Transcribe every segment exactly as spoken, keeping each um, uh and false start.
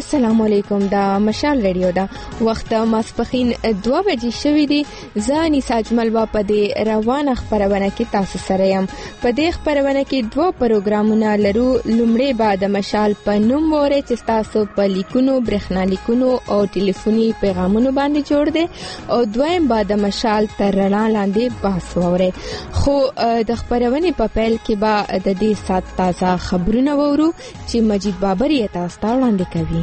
السلام علیکم. دا مشال ریډیو دا وخت ماسپخین دوه بجې شوې دي. زه انیسا اجمل با په دې روانه خپرونه کې تاسو سره یم. په دې خپرونه کې دوه پروګرامونه لرو. لومړی به د مشال په نوم وره چې تاسو په لیکونو برېښنالیکونو او ټلیفوني پیغامونو باندې جوړ دي او دویم به د مشال تر رڼا لاندې بحث وره. خو د خپرونې په پیل کې به د دې سات تازه خبرونه وورو چې مجید بابر یې تاسو ته وړاندې کوي.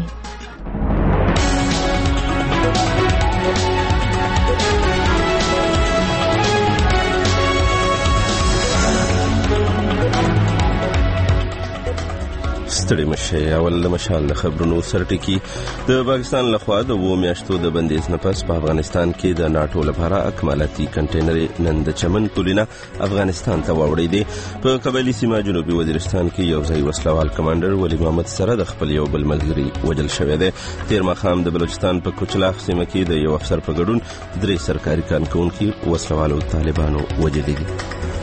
ستړي مشه. اول د مشال د خبرونو سرټکی. د پاکستان لخوا د وو میاشتو د بندیز نه پس په افغانستان کې د ناټو لپاره اکمالاتي کنټینر نن د چمن پولینا افغانستان ته وړي دي. په قبایلی سیمه جنوبي وزیرستان کې یو ځای وسلوال کمانډر ولی محمد سره د خپل یو بل ملګری وجل شوی دی. تیر ماښام د بلوچستان په کوچلاخ سیمه کې د یو افسر په ګډون درې سرکاري کارکونکي وسلوالو طالبانو وجلي دي.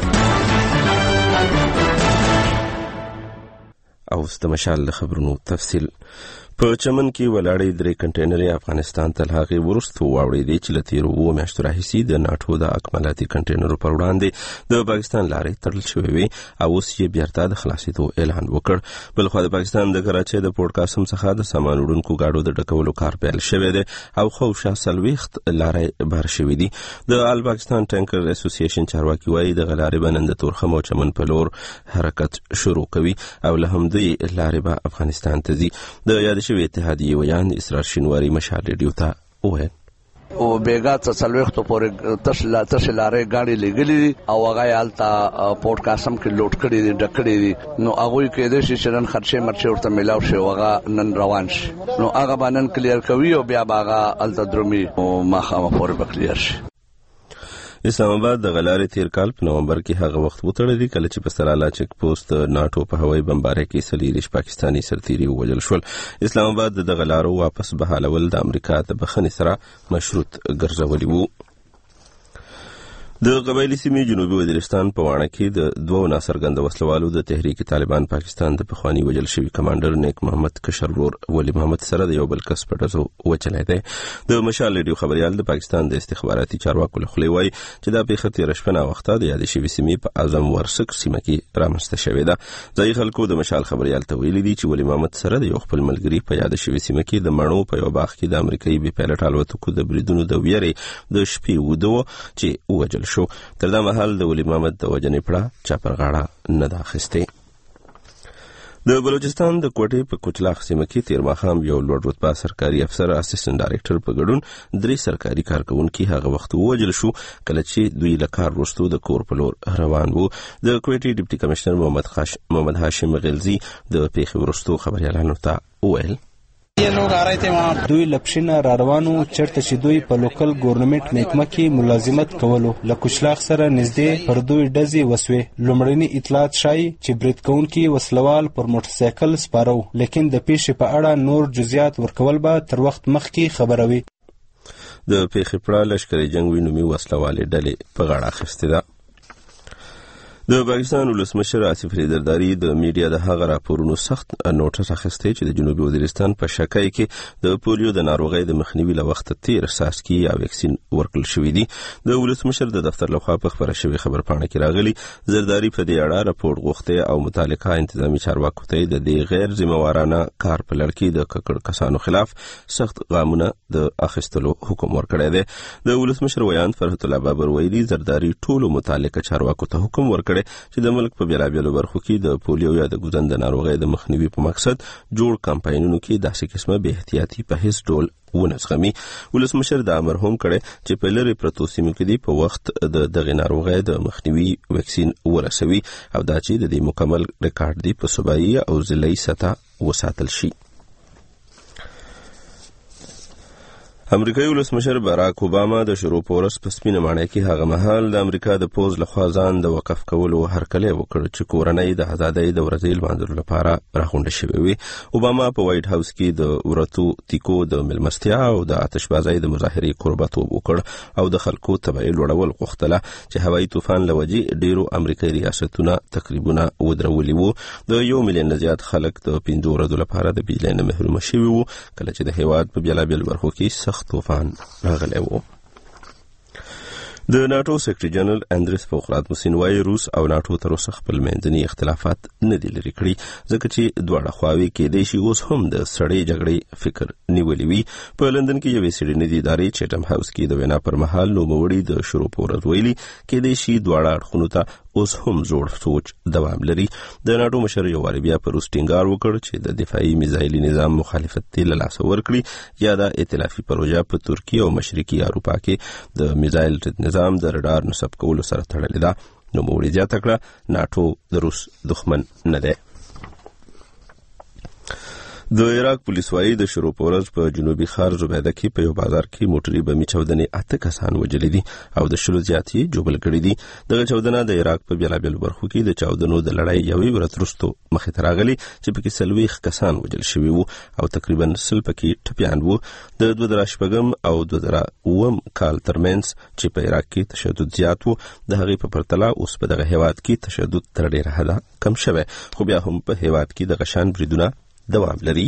او ست مشال د خبرونو تفصیل. په چمن کې ولاړې درې کنټینر افغانستان ته لاغي ورستو واوړې دي چې لتیر وو میاشتو راهیسي د ناټو د اکمالاتي کنټینرو پر وړاندې د پاکستان لارې تړل شوې وي او اوس یې بیرته د خلاصېدو اعلان وکړ. بل خو د پاکستان د کراچۍ د پورت قاسم څخه د سامان وړونکو گاډو د ډکولو کار پیل شوی دی او خو شاسل وخت لارې بار شوې دي. د آل پاکستان ټانکر اسوسییشن چارواکي وايي د غلارې بنند تورخم او چمن په لور حرکت شروع کوي او له همدې لارې به افغانستان ته ځي. د یاد شوی اتحادیه ویان اسرار شینواری مشال ریډیو ته وویل او بیګا څه څلويختو پورې تشلا تشلاره غاړي لګلې او هغه حالت پورت قاسم کې لوټ کړي دي ډکړي دي. نو هغه کې د شیشرن خرچه مرچه ورته ملاو شي هغه نن روان شي. نو هغه باندې کلیر کوي او بیا باغه التدرمي او مخامه پورې بکلیر شي. اسلام آباد د غلارې تیر کال په نومبر کې هغه وخت وتړل دي کله چې په سرالا چک پوسټ ناټو په هوایي بمبارۍ کې سلیریش پاکستانی سرتیري ووژل شول. اسلام آباد د غلارو واپس بحالول د امریکا د بخښنې سره مشروط ګرځولي وو. د قبایلی سیمې جنوبي وزیرستان په واڼه کې د دوه ناڅرګند وسلوالو د تحریک طالبان پاکستان د پخوانی وجل شوی کمانډر نیک محمد کشرور ولی محمد سره د یو بل کس په ډزو وچلای دی. د مشال ریډیو خبريال د پاکستان د استخباراتي چارواکو له خوا وایي چې دا پیښه تیر شپه وخت د یاد شوی سیمې په اعظم ورسک سیمه کې رامنځته شوې ده. ځای خلکو د مشال خبريال ته ویلي دي چې ولی محمد سره د یو خپل ملګری په یاد شوی سیمه کې د مڼو په یو باغ کې د امریکایي بي پایلټ الوتکو د بریدونو د ویری د شپې ودو چې وجل شو. تر دا مهال د ولی محمد د وجنې پړه چا پر غاړه نه ده اخیستې. د بلوچستان د کوټې په کوچلاخ سیمه کې تیر ماښام یو لوړ رتبه سرکاري افسر اسسټنټ ډایریکټر په ګډون درې سرکاري کارکونکي هغه وخت ووژل شو کله چې دوی له کار وروسته د کور په لور روان وو. د کوټې ډیپټي کمشنر محمد خاش محمد هاشم غلزي د پیښې وروسته خبريالانو ته وویل دوی لپشنه را روانو چرته چې دوی په لوکل ګورنمنت محکمه کې ملازمت کولو. له کوچلاخ سره نږدې پر دوی ډزې وسوې. لومړني اطلاعات ښایي چې برید کوونکي وسلوال پر موټرسایکل سپاره وو، لیکن د پیښې په اړه نور جزئیات ورکول به تر وخت مخکې خبروي. د پیښې پړه لشکري جنگ وینومي وسلوالې ډلې په غاړه اخیستې ده. د پاکستان ولسمشر آصف علي زرداري د میډیا د هغه راپورونو سخت نوټس اخیستی چې د جنوبي وزیرستان په شکای کې د پولیو د ناروغۍ د مخنیوي له وخت تیر ساسکي یا ویکسین ورکړل شوی دی. د ولسمشر د دفتر لخوا په خبره شوی خبرپاڼه کې راغلی زرداري په دې اړه راپور غوښته او متعلقه انتظامی چارواکو ته د دې غیر ذمہوارانه کار په لړ کې د ککړ کسانو خلاف سخت ګامونه د اخیستلو حکم ورکړی دی. د ولسمشر ویان فرحت الله بابر ویلي زرداري ټولو متعلقه چارواکو ته حکم ورکړی چې د ملک په بیلابیلو برخو کې د پولیو یا د ګوزند ناروغۍ د مخنیوي په مقصد جوړ کمپاینونو کې داسې قسمه بې احتیاطي په هیڅ ډول ونزغمي. ولسمشر د امر هم کړی چې په لرې پرتو سیمو کې په وخت د دغه ناروغۍ د مخنیوي ویکسین ورسوي او دا چې د دې مکمل ریکارډ دی په صوبایي او ضلعي سطح وساتل شي. امریکایي ولسمشر باراک اوباما د شروع پورس په سپینه ماڼۍ کې هغه مهال د امریکا د پوز لخوا ځان د وقف کولو هرکلی وکړ چې کورنۍ د ازادۍ د ورځې لمانځلو لپاره راغونډه شوې وي. اوباما په وایټ هاوس کې د ورتو تیکو د ملمستیا او د آتشبازۍ د مظاهرې قربتوب وکړ او د خلکو تبعیض لوړول غوښتله چې هوایي طوفان له وجې ډیرو امریکایي ریاستونه تقریبونه ودرولي وو. د یو میلیون زیات خلک د پنځو ورځو لپاره د بجلۍ نه محروم شوي وو کله چې د هیواد په بیلابیلو برخو کې سخت طوفان راغلی و. د ناتو سیکرټري جنرال اندریس فوخراتموسین وایي روس او ناتو تر اوسه خپل منځني اختلافات نه دي لرې کړي ځکه چې دواړه خواوې کېدای شي اوس هم د سړې جګړې فکر نیولی وي. په لندن کې یوې څېړنیزې ادارې چیټم هاوس کې د وینا پر مهال نوموړي د شروع په ورځ ویلي کېدای شي دواړه اړخونو ته اوس هم زوړ سوچ دوام لري. د ناتو مشر یو وارې بیا پر روس ټینګار وکړ چې د دفاعي میزایلي نظام مخالفت یې له لاسه ورکړي یا د ائتلافي پروژه په ترکیه او مشرقي اروپا کې د میزایل نظام د رډار نصب کولو سره تړلې ده. نوموړي زیاته کړه ناتو د روس دښمن نه دی. د عراق پولیس وايي د شروع په ورځ په جنوبي ښار زبیده کې په یو بازار کې موټري بمي چاودنې اته کسان وژلي دي او د شلو زیات یې ژوبل کړي دي. دغه چاودنه د عراق په بیلابیلو برخو کې د چاودنو د لړۍ یوې ورځ وروسته مخې ته راغلي چې پکې څلوېښت کسان وژل شوي وو او تقریبا سل پکې ټپیان وو. د دوه زره شپږم او دوه زره اووم کال ترمنځ چې په عراق کې تشدد زیات وو د هغې په پرتله اوس په دغه هیواد کې تشدد تر ډېره حده کم شوی خو بیا هم په هیواد کې دغه شان بریدونه دوام لري.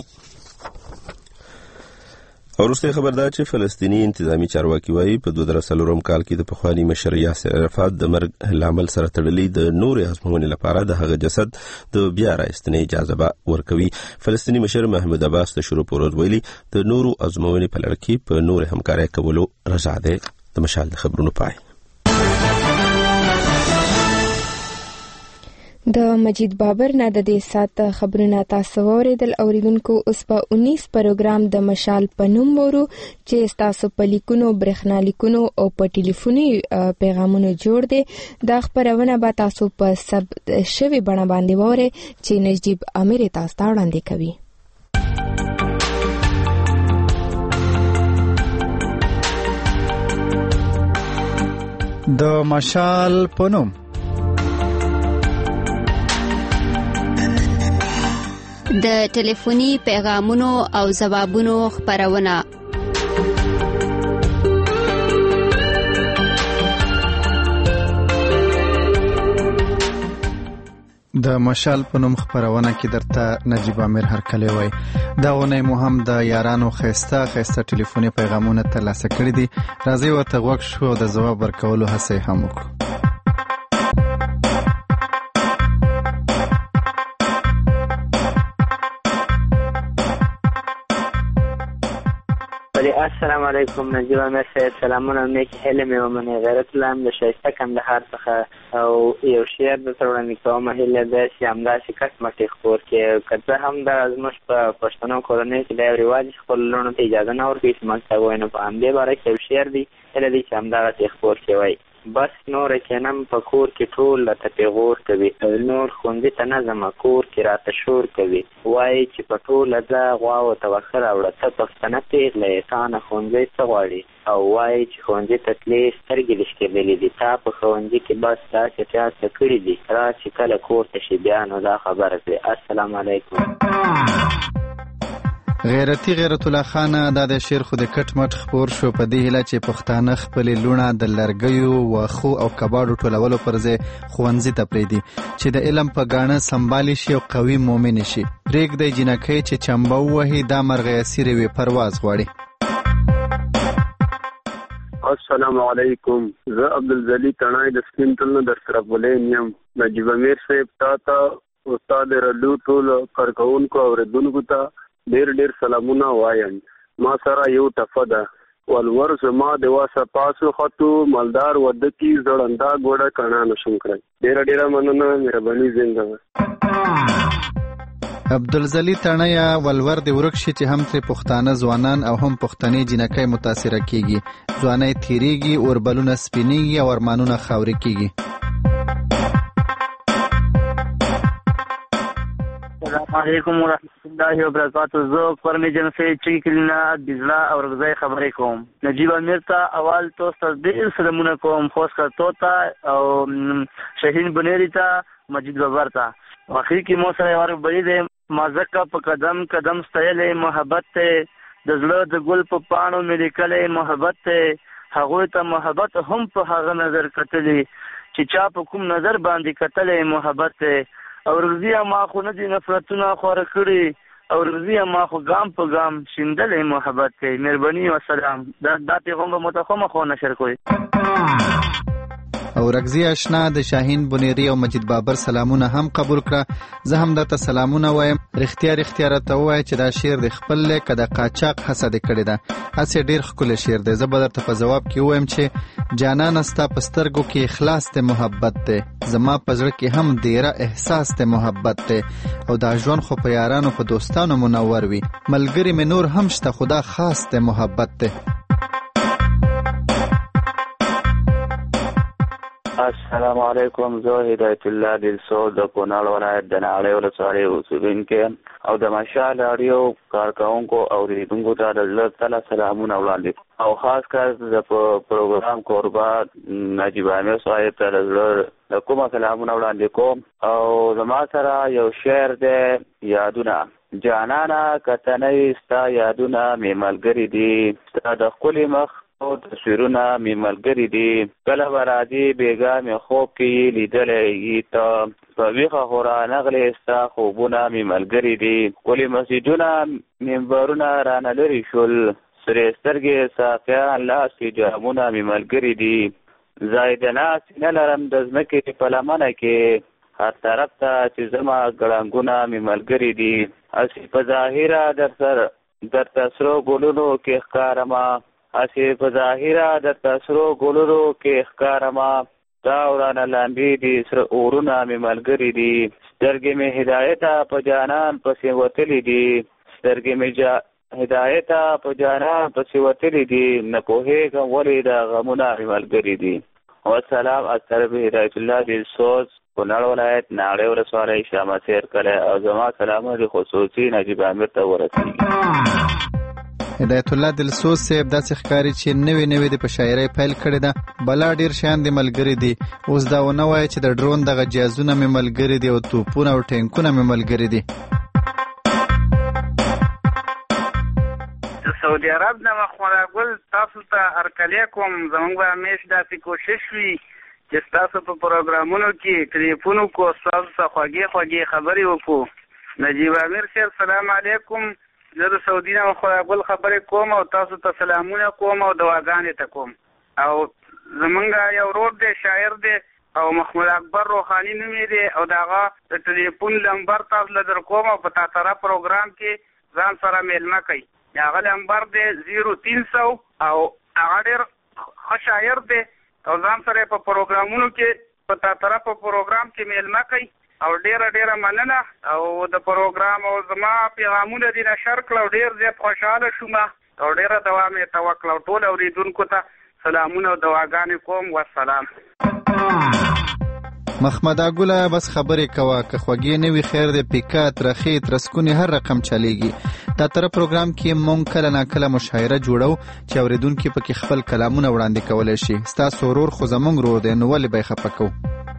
وروسته خبر ده چې فلسطینی انتظامی چارواکي وایي په دوه زره څلورم کال کې د پخواني مشر یاسر عرفات د مرګ لامل سره تړلي د نورې ازموینې لپاره د هغه جسد د بیا راایستنې اجازه به ورکوي. فلسطینی مشر محمود عباس د شروع په ورځ ویلي د نورو ازموینې په لړ کې په نورې همکارۍ کولو رضا دی. د مشال د خبرونو پای. د مجید بابر نه د دې سات خبرونه تاسو اوریدل. اوریدونکو اوس په انیس پروګرام د مشال په نوم ورو چې تاسو په لیکونو برېښنالیکونو او په ټلیفوني پیغامونو جوړ دي. دا خبرونه به تاسو په سب شوي بڼه باندې وره چې نجیب امیر تاسو ته وړاندې کوي. د مشال په نوم د ټلیفوني پیغامونو او ځوابونو خبرونه. د مشال په نوم خبرونه کې درته نجیب امیر هرکلی وای. دا ونه مو هم د یارانو خسته خسته ټلیفوني پیغامونه ترلاسه کړي دي. راځي ورته غوږ شو او د ځواب ورکولو هڅه هم وکړو. السلام علیکم نجیب امیر صاحب. سلامونه نیک هیله مې ومنئ. غیرت الله د ښایسته کندهار څخه او یو شعر درته وړاندې کوم. هیله ده چې همداسې کټ مټې خپور کړي. که څه هم دا زموږ په پښتنو کورنیو کې دا یو رواج چې خپلو لوڼو ته اجازه نه ورکوي چې موږ ته ووایي، نو په همدې باره کې یو شعر دی. هیله دی چې همدغسې خپور کړي. وایي بس نور کینم په کور کې ټول له تپېغور کوي، نور ښوونځي ته نه ځمه کور کې راته شور کوي. وایي چې په ټوله ځه غواوو ته وښه راوړه، ته پښتنه پېغله تا نه ښوونځی څه غواړي؟ او وایي چې ښوونځي ته تلې سترګې دې شکېدلې دي، تا په ښوونځي کې بس داسې پیاسه کړي دي، را چې کله کور ته شي بیا نو دا خبره کړې. السلام علیکم. غیرتی غیرت الله خان دا د شعر خو د کټ مټ خپور شو په دې هیله چې پښتانه خپلې لوڼه د لرګیو واښو او کباړو ټولولو پر ځای ښوونځي ته پرېږدي چې د علم په ګاڼه سمبالي شي او قوي مؤمن شي. پرېږدئ جینکۍ چې چمبه ووهي دا مرغۍ اسیرې وي پرواز غواړي. السلام علیکم. زه عبدالجلیل تڼای د سپین تل نه در سره بولین یم. نجیب امیر صاحب تا ته استاد رډو ټول کارکوونکو او اورېدونکو ته ډېر ډېر سلامونه وایم. ما سره یو ټفه ده ولور زما د واسه پاسو خطو مالدار وده کی زړنده ګوډه کڼا نشم کړی. ډېره ډېره مننه. مهرباني زنده باد. عبدالجلیل تڼیا ولور د ورک شي چې هم ترې پښتانه ځوانان او هم پښتنې جینکۍ متاثره کیږي. ځوانۍ تیریږي، اوربلونه سپینیږي او ارمانونه خاورې کیږي. السلام علیکم ورحمۃ الله وبرکاتہ. زه پرمی جنسي چې کلینا بزلا او رغزای خبرې کوم. نجیب امیر ته اول تو ستاسو ډېر سلامونه کوم، خوش کړه ته او شاهین بنيري ته، مجید بابر ته. اخر کې مو سره ور بری دې مازکه په قدم قدم ستایلې محبت ته، د زړه د ګل په پاڼو مې لیکلې محبت ته. هغوی ته محبت هم په هغه نظر کتلې چې چا په کوم نظر باندې کتلې محبت ته. او رضیا ما خو نه دي نفرتونه خوره کړي، او رضیا ما خو ګام په ګام شیندلې محبت ته. مهرباني و سلام. دا دا پیغام متخمه خو نشر کوي. او رغزی آشنا د شاهین بنيري او مجید بابر سلامونه هم قبول کړه. زه هم درته سلامونه وایم. رښتیا رښتیا راته ووایه چې دا شعر د خپل لیکه د قاچاق حسد کړی ده. هسې ډېر ښکلی شعر دی. زه به درته په ځواب کې ووایم چې جانانه ستا په سترګو کې اخلاص ته محبت دی، زما په زړه کې هم ډېره احساس ته محبت دی. او دا ژوند خو په یارانو په دوستانو منور وي، ملګري مې نور هم شته خو دا خاص ته محبت دی. السلام علیکم. زه هدایت الله دلسو د کونړ ولایت د ناړۍ ولسوالۍ اوسېدونکی او د مشال راډیو کارکوونکو او اوریدونکو ته د زړه تله سلامونه وړاندې او خاص کار د پروګرام کوربه نجیب امیر صاحب ته د زړه د کومه سلامونه وړاندې کوم. او زما سره یو شعر دی، یادونه. جانانه کتنۍ ستا یادونه مې ملګري دي، ستا د ښکلي مخ تصویرونه مې ملګري دي. کله به راځي بېګا مې خوب کې لیدلی ته، په ویښه خو رانغلې ستا خوبونه مې ملګري دي. ښکلي مسجدونه منبرونه رانه لرې شول، سرې سترګې صافیان لاس کې جامونه مې ملګري دي. ځای د ناستې نه لرم د ځمکې په لمنه کې، هر طرف ته چې زما ګړنګونه مې ملګري دي. هسې په ظاهره در سره درته سرو ګلونو کې ښکارمه، هسې په ظاهره درته سرو ګلونو کې ښکارمه، دا ورانه لاندې دي سره اورونه مې ملګري دي. سترګې مې هدایته په جانان پسې وتلي دي، سترګې مې جا هدایته په جانان پسې وتلي دي. نه پوهېږم ولې دا غمونه مې ملګري دي. والسلام. از طرف هدایت الله دلسوز، کونړ ولایت ناړۍ ولسوالۍ شامسیر کلی. او زما سلامونه خصوصي نجیب امیر ته ورسېږي. هدایت الله دلسوز صاحب داسې ښکاري چې نوې نوې د په شاعرۍ پیل کړې ده. بلا ډېر شیان دې ملګري دي. اوس دا ونه وایه چې د ډرون دغه جهازونه مې ملګري دي او توپونه او ټینکونه مې ملګري دي. سعودي عرب نه مخمره ګل تاسو ته هرکلی کوم. زموږ به همیش داسې کوشش وي چې ستاسو په پروګرامونو کې ټلیفون وکړو، ستاسو ته خوږې خوږې خبرې وکړو. نجیب امیر صاحب سلام علیکم. زه د سعودي نه مخمره ګل خبرې کوم او تاسو ته سلامونه کوم او دعاګانې ته کوم. او زمونږ یو ورور دی، شاعر دی او محمد اکبر روحاني نوم یې دی، او د هغه د ټلیفون نمبر تاسو له در کوم او په تا سره پروګرام کې ځان سره میلمه کوي. هغه نمبر دی زیرو تین سو او هغه ډېر ښه شاعر دی او ځان سره په پروګرامونو کې په تا سره په پروګرام کې میلمه کوي. او ډېره ډېره مننه. او د پروګرام او زما پیغامونه دې نشر کړه او ډېر زیات خوشحاله شوم او ډېره دوا مې ته وکړه. او ټول اورېدونکو ته سلامونه او دعاګانې کوم. والسلام. محمد اګوله بس خبرې کوه، که خوږې نه وي خیر دی، پیکا ترخې ترسکونې هر رقم چلیږي. دا تر پروګرام کې مونږ کله ناکله مشاعره جوړو چې اورېدونکي پکې خپل کلامونه وړاندې کولی شي. ستاسو ورور خو زموږ ورور دی، نو ولې به یې خفه کوو؟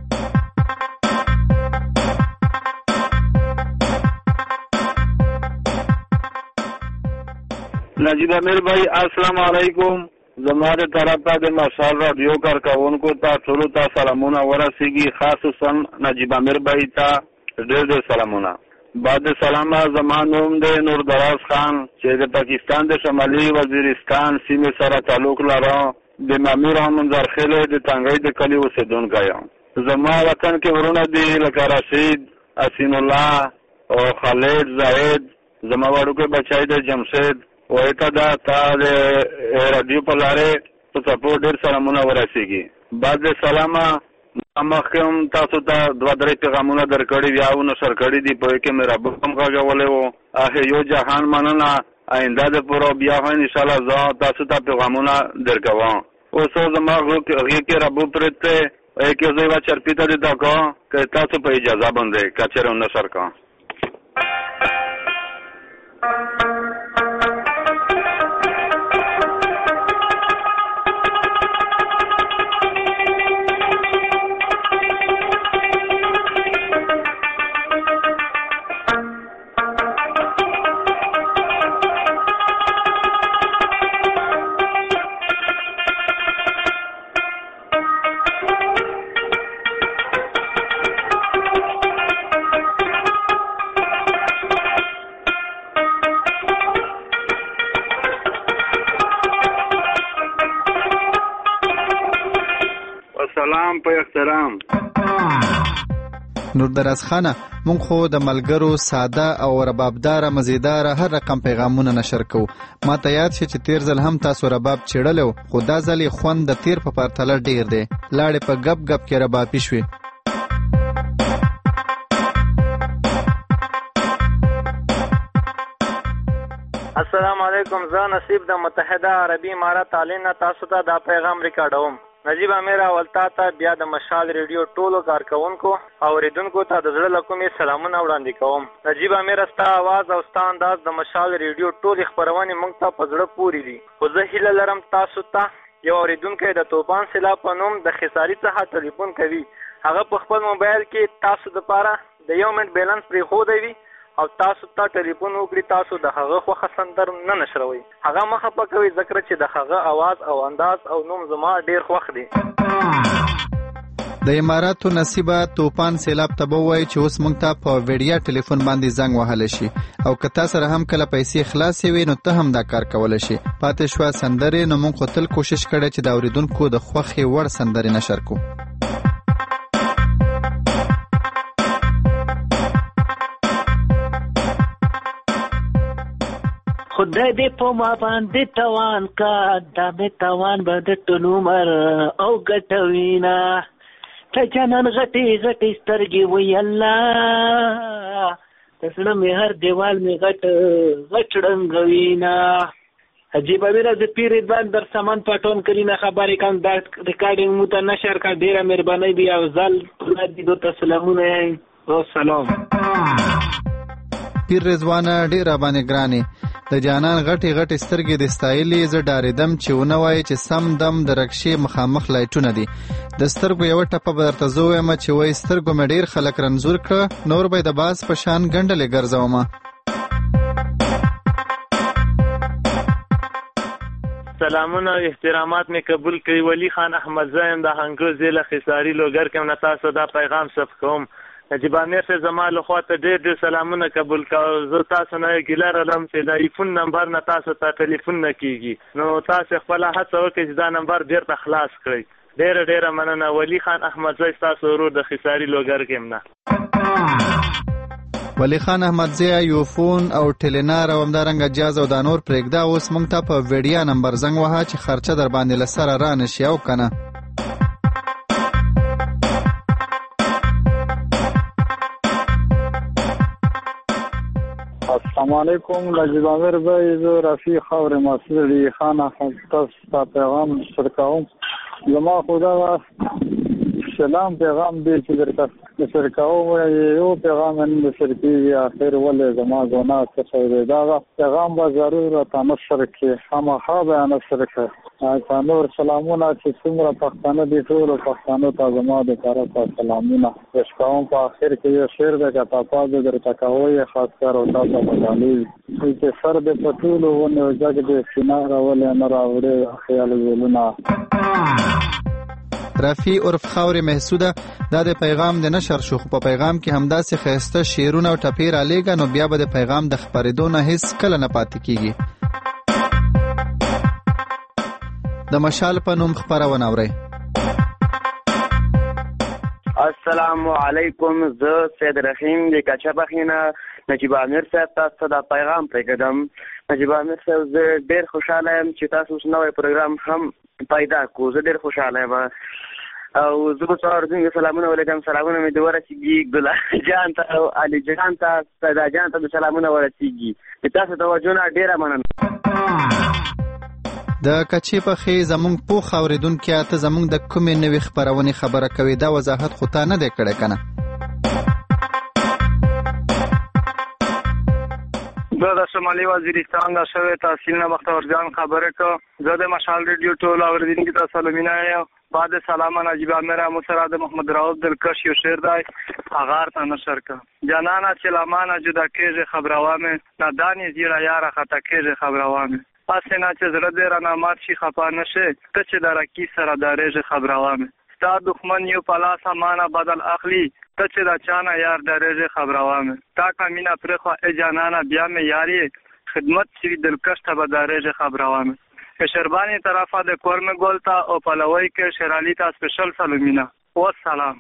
نجیب امیر بھائی السلام علیکم. زما د طرفه د مشال راډیو کارکوونکو ته ټولو ته سلامونه ورسیږي، خصوصا نجیب امیر بھائی ته ډېر ډېر سلامونه. بعد سلامه زما نوم دی نور دراز خان چې د پاکستان د شمالي وزیرستان سیمې سره تعلق لرم. د مامور منظر خیل د تنګۍ د کلي اوسېدونکی یم. زما وطن کې ورونه دي لکه رشید، حسین الله او خالد زاهد. زما وړوکی بچی د جمشید وایته دا تا د راډیو په لارې په څپو ډېر سلامونه ورسېږي. بعد سلامه مخکې هم تاسو ته دوه درې پیغامونه درکړي دي او نشر کړي دي، په کې مې رابط هم غږولی و. هغې یو جهان مننه. آینده د پوره بیا هم انشاءالله زه تاسو ته پیغامونه درکوم. اوس زما غږ کې رابط پرت دی، هغې کې زه یوه چرپي ته دې دا کوم که تاسو په اجازه باندې که چېرې نشر کوم. سلام په احترام. نور دراز خانه مونږ خو د ملګرو ساده او ربابدار مزیدار هر رقم پیغامونه نشر کوو. ما ته یاد شي چې تیر ځل هم تاسو رباب چړلو خو دا ځل خوند د تیر په پرتله ډیر دی. لاړې په غب غب کې ربابي شوې. السلام علیکم. زه نصیب د متحده عربي امارات تعلیم تاسو ته دا پیغام ریکارډوم. نجیب امیر اولتا ته بیا د مشال ریډیو ټولو کارکونکو او اوریدونکو ته د زړه له کومې سلامونه وړاندې کوم. نجیب امیر ستا आवाज او ستا انداز د مشال ریډیو ټولې خبرونې موږ ته په زړه پورې دي. خو زه هیله لرم تاسو ته یو اوریدونکی د توپان سیلاب په نوم د خساري څخه ټلیفون کوي. هغه په خپل موبایل کې تاسو دپاره د یو منټ بیلنس پرېښودی وي او تاسو ته ټلیفون وکړي. تاسو د هغه خوښه سندر نه نشروئ. هغه مخه پکوي ځکه چې د هغه आवाज او انداز او نوم زما ډیر خوښ دی. د اماراتو نصیبه توپان سیلاب ته به وایي چې اوس موږ ته په ویډیا ټلیفون باندې زنګ وهلی شي او که تا سره هم کله پیسې خلاصې وي نو ته هم دا کار کولی شي. پاتې شوه سندرې نو موږ خو تل کوشش کړی چې د اورېدونکو د خوښې وړ سندرې نشر کړو. خدای دې په ما باندې توان کا دا مې توان به د ټول عمر او ګټوینا ته جانان غټي غټي سترګې وی الله تسنه مې هر دیوال مې غټ غټ رنگوینا. عجیب امیر د پیر ځان در سامان پټون کړي نه خبرې کوم. دا ریکارډینګ مو ته نشر کا. ډیره مهرباني دی او زل دې دوه سلامونه او سلام. پیر رضوانه ډیر باندې ګرانه د جانان غټي غټي سترګې د ستایلې ز ډاریدم چې ونه وای چې سم دم د رکشې مخامخ لایټونه دي. د سترګو یو ټپه برته زوې ما چې وای سترګو مې ډیر خلک رنزور کړ نور به د باز په شان ګندلې ګرځوم. سلامونه او احترامات مې قبول کړي. ولی خان احمد زایم د هنګو ضلع خساري لوګر کې نه تاسو دا پیغام ثبت کوم. نجیب امیر سے زما له خوا ته ډېر ډېر سلامونه قبول کړه. زه تاسو نه ګیله لرم چې د ایفون نمبر نه تاسو ته ټلیفون نه کیږي نو تاسو خپل هڅه وکړئ چې دا نمبر بیرته خلاص کړئ. ډېره ډېره مننه. ولی خان احمد زی تاسو ورور د خساري لوګر کې نه. ولی خان احمد زی یو فون او ټیلینار او همدارنګه جاز او دا نور پرېږده. اوس موږ ته په ویډیا نمبر زنګ وهه چې خرچه در باندې له سره را نشي او که نه. السلام علیکم. نجیب امیر بھائی زه رفیع خاور ماسری خان تاسو پیغام سرکاوم. زما خدا سلام پیغام دی چې درته سرکاوم یو پیغام نه سرکیږي اخر ولې زما ګنا څه دی دا پیغام به ضرورت نشر کې خامخا بیان سر کې. نور سلامونه چې څومره پښتانه دي ټول پښتانه ته زما د طرفه سلامونه وشکوم. په اخر کې یو شعر د کتابه درته کوي خاص کر او تاسو مدالي چې سر د پټولو ونه ځګ د سینار ولې نه راوړي خیال ویلونه. رفیع عرف خاور محسوده دا د پیغام د نشر شو خو په پیغام کې همداسې خسته شعرونه او ټپې را لېږه نو بیا به د پیغام د خپرېدو نه هیڅ کله نه پاتې کیږي. د مشال په نوم خپرونه اورئ. السلام علیکم. زه سید رحیم د کچبخینه نجیب امیر صاحب تاسو دا پیغام پرېږدم. نجیب امیر صاحب زه ډېر خوشاله یم چې تاسو نوی پروګرام هم پیدا کو. زه ډېر خوشاله یم او زه به تاسو ته سلامونه ولیکم. سلامونه مې د ورسیږي ګل جان ته او علي جان ته سیدا جان ته سلامونه ورسیږي. تاسو توجه نه ډېره مننه. د کچې په خې زمونږ پوخ اورېدونکي ته زمونږ د کومې نوې خبرونې خبره کوي دا وضاحت خو تا نه دی کړی که نه؟ زه د شمالي وزیرستان د شوی تحصیل نه بختور جان خبره کوم. زه د مشال ریډیو ټول اورېدونکي ته سلامونه یم. بعد سلام نجیب امیر مسرا د محمد راؤف دلکش یو شعر دی هغه ته نشر کړ. جانانا چې لمانه جدا کېږي خبروامې نادانې زیړه یاره خطا کېږي خبروامې پسې نه چې زړه دې رانه مات شي خفه نه شي ته چې د رکي سره درېږي خبروامې ستا دښمن یو په لاس مانه بدل اخلي ته چې د چا نه یار درېږي خبروامې تا که مینه پرېښوه ای جانانه بیا مې یار یې خدمت چې وي دلکش ته به درېږي خبروامې کشربانی طرفه د کورن ګل ته او پلوی کې شرالی ته سپیشل سلامونه والسلام.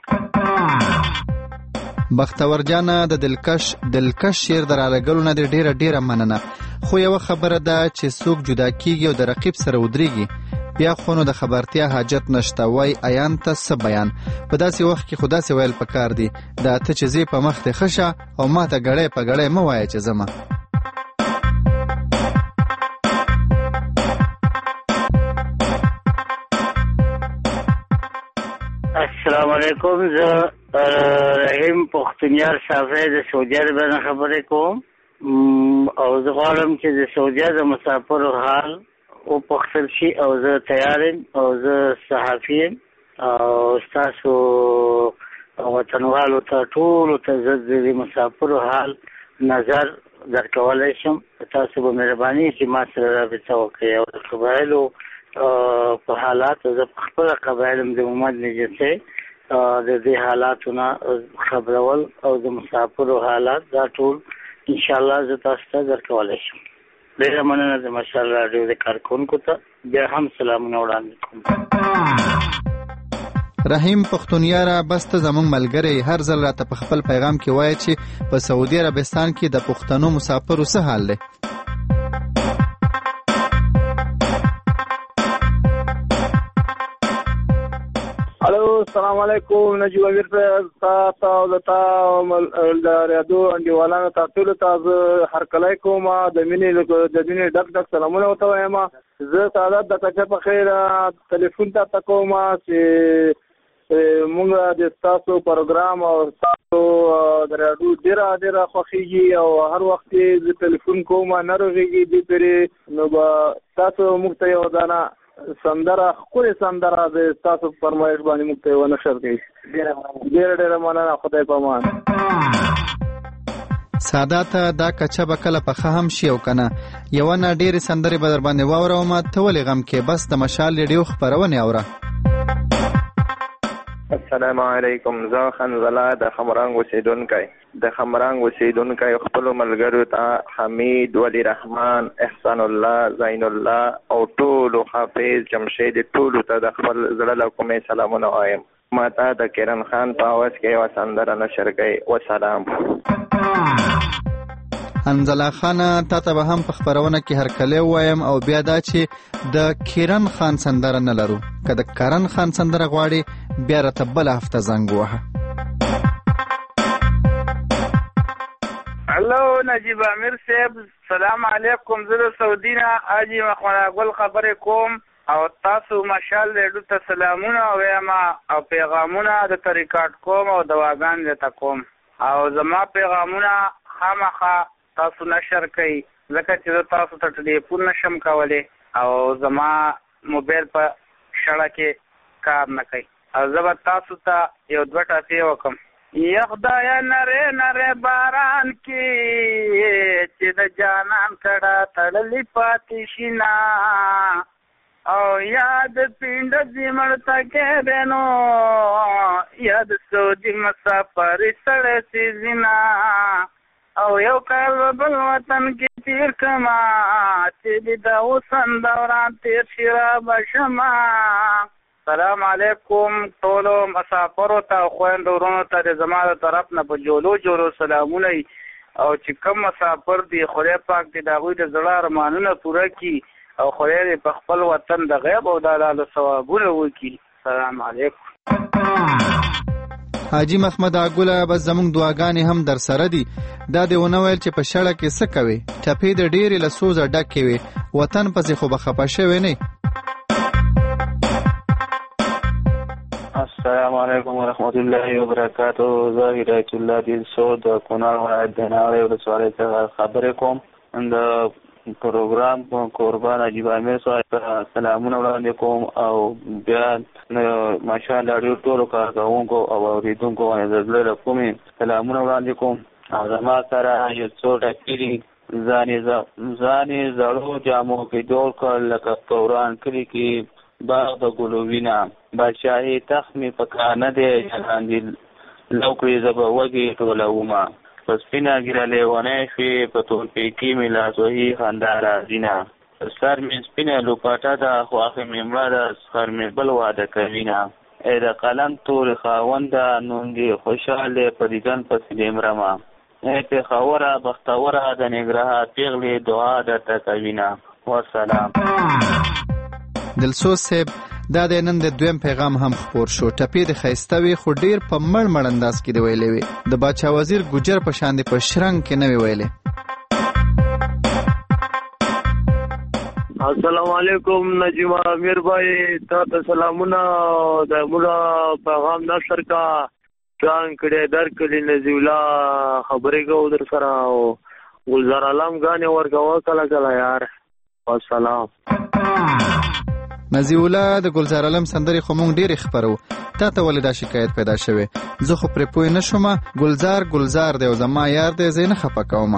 بختور جانه د دلکش دلکش شعر درالګلو نه ډیره ډیره مننه. خو یو خبره ده چې څوک جدا کیږي او د رقیب سره ودرېږي بیا خو نو د خبرتیا حاجت نشته. وای عیان ته څه بیان په داسې وخت کې خو داسې ویل پکار دي دا ته چې زی په مخ دې ښه شه او ما ته ګړی په ګړی مه وایه چې زما. السلام علیکم. زه رحیم پختونیار صافی د سعودي عربستان خبرې کوم او زه غواړم چې د سعودي د مسافرو حال او پختل شي او زه تیار یم او زه صحافي یم او ستاسو وطنوالو ته ټولو ته زه د مسافرو حال نظر درکولی شم. تاسو به مهرباني چې ما سره رابطه وکړئ او د قبایلو په حالاتو زه په خپله قبایل م د محمد نجسي د دې حالاتو نه خبرول او د مسافرو حالات دا ټول انشاءالله زه تاسو ته درکولی شم. ډېره مننه د مشال راډیو د کارکونکو ته بیا هم سلامونه وړاندې کوم. رحیم پختونیاره بس ته زمونږ ملګری هر ځل راته په خپل پیغام کې وایي چې په سعودي عربستان کې د پښتنو مسافرو څه حال دی. الو السلام علیکم. نجیب امیر صاحب تاسو او د تا د ریاضو انډیوالانو تاسو ته هرکلی کوم د مینې د مینې ډک ډک سلامونه ورته وایم. زه سعادت د کچه په خیر تلیفون ته کوم چې مونږ د تاسو پروګرام او تاسو د ریاضو ډېره ډېره خوښېږي او هر وخت زه تلیفون کوم نه رغېږي دې پرې نو به تاسو موږ ته یو دانه سندره ښکلې سندره د ستاسو په فرمایش باندې موږ ته یې ونشر کړي. ډېره ډېره مننه. خدای په امان. سادات دا کچه به کله پخه هم شي او که نه یوه نه ډېرې سندرې به در باندې واوروم. ته ولې غم کې بس د مشال ریډیو خپرونې اوره. السلام علیکم. زه خنزله د خمرنګ اوسېدونکی د خمرنګ اوسېدونکی خپلو ملګرو ته حمید ولی رحمان احسان الله زین الله او ټولو حافظ جمشید ټولو ته د خپل زړه له کومې سلامونه وایم. ما ته د کرن خان په اواز کې یوه سندره نشر کړئ. وسلام. انزلا خانه تا ته به هم په خپرونه کې هرکلی ووایم او بیا دا چې د کرن خان سندره نه لرو. که د کرن خان سندره غواړي بیا راته بله هفته زنګ ووهه. هلو نجیب امیر صاحب سلام علیکم. زه د سعودي نه حاجي مخمد ګل خبرې کوم او تاسو مشال ریډیو ته سلامونه وایم او پیغامونه درته ریکارډ کوم او دواګان درته کوم او زما پیغامونه خامخا تاسو نشر کړئ ځکه چې زه تاسو ته ټلیفون نشم کولی او زما موبایل په شړه کې کار نه کوي او زه به تاسو ته یو دوه ټاپې وکړم. یا خدایه نرې نرې باران کې چې د جانان کړه تړلې پاتې شي نه او یاد پینډ زمړ ته کېږي نو یاد سعودي مسافر سړی سیزینا او یو کال بل وطن کې تیر کما چې د دا اوسن دوران تیر شي را بشما. سلام علیکم ټولو مسافرو ته خویندو ورونو ته د زما د طرف نه په جولو جولو سلامونه او چې کوم مسافر دي خدای پاک دې د هغوی د زړه ارمانونه پوره کړي او خدای دې په خپل وطن د غیب او د حلالو ثوابونه وکړي. سلام علیکم. حاجي محمد اګوله بس زمونږ دعاګانې هم در سره دي. دا دې ونه ویل چې په شړه کې څه کوې ټپې د ډېرې له سوزه ډکې وې وطن پسې خو به خفه شوی نه. السلام علیکم ورحمت الله وبرکاتو. زه هدایت الله دین سو د کونړ ولایت د ناوړې ولسوالۍ څخه خبرې کوم. د پروګرام قربان نجیب امیر صاحب سلامونه وړاندې کوم او بیا ماشال راډیو ټولو کارکوونکو او اورېدونکو باندې د زړه له کومې سلامونه وړاندې کوم. او زما سره یو څو ټکي دي ځان یې زړو جامو کې جوړ کړ لکه توران کلي کې باغ د ګلو وینه بادشاهي تخت مې په کار نه دی جلاندې لو کړې زه به وږې ټولومه په سپینه ږیره لیونی شوې په تورپیکي مې لاس وهي خندا راځینه. سر مې سپینه لوپاټه ده خو اخې مې مړه ده سخر مې بل واده کوي نه ای د قلم تورې خاونده نوم دې خوشحاله په دیدن پسې دې مرمه ای پېښوره بختوره د نګرهار پیغلې دعا درته کوي نه والسلام. دلسوز صاحب دا د نن د دویم پیغام هم خپور شو. ټپې د ښایسته وي خو ډېر په مړ مړ انداز کې دی ویلې وي. د باچا وزیر ګجر په شان دی په شرنګ کې نه وی ویلې. السلام علیکم نجیب امیر بھائی تاسو سلامونه د مولا پیغام نشر کا ځان کړه در کلی نجیب الله خبرې کو در سره او گلزار عالم غانه ورغوا کلا کلا یار والسلام. نجیب الله د گلزار عالم سندري خو مونږ ډېر خبرو تا ته ولې دا شکایت پیدا شوه زه خو پرې پوه نه شوم. گلزار گلزار دی او زما یار دی زه نه خپه کوم.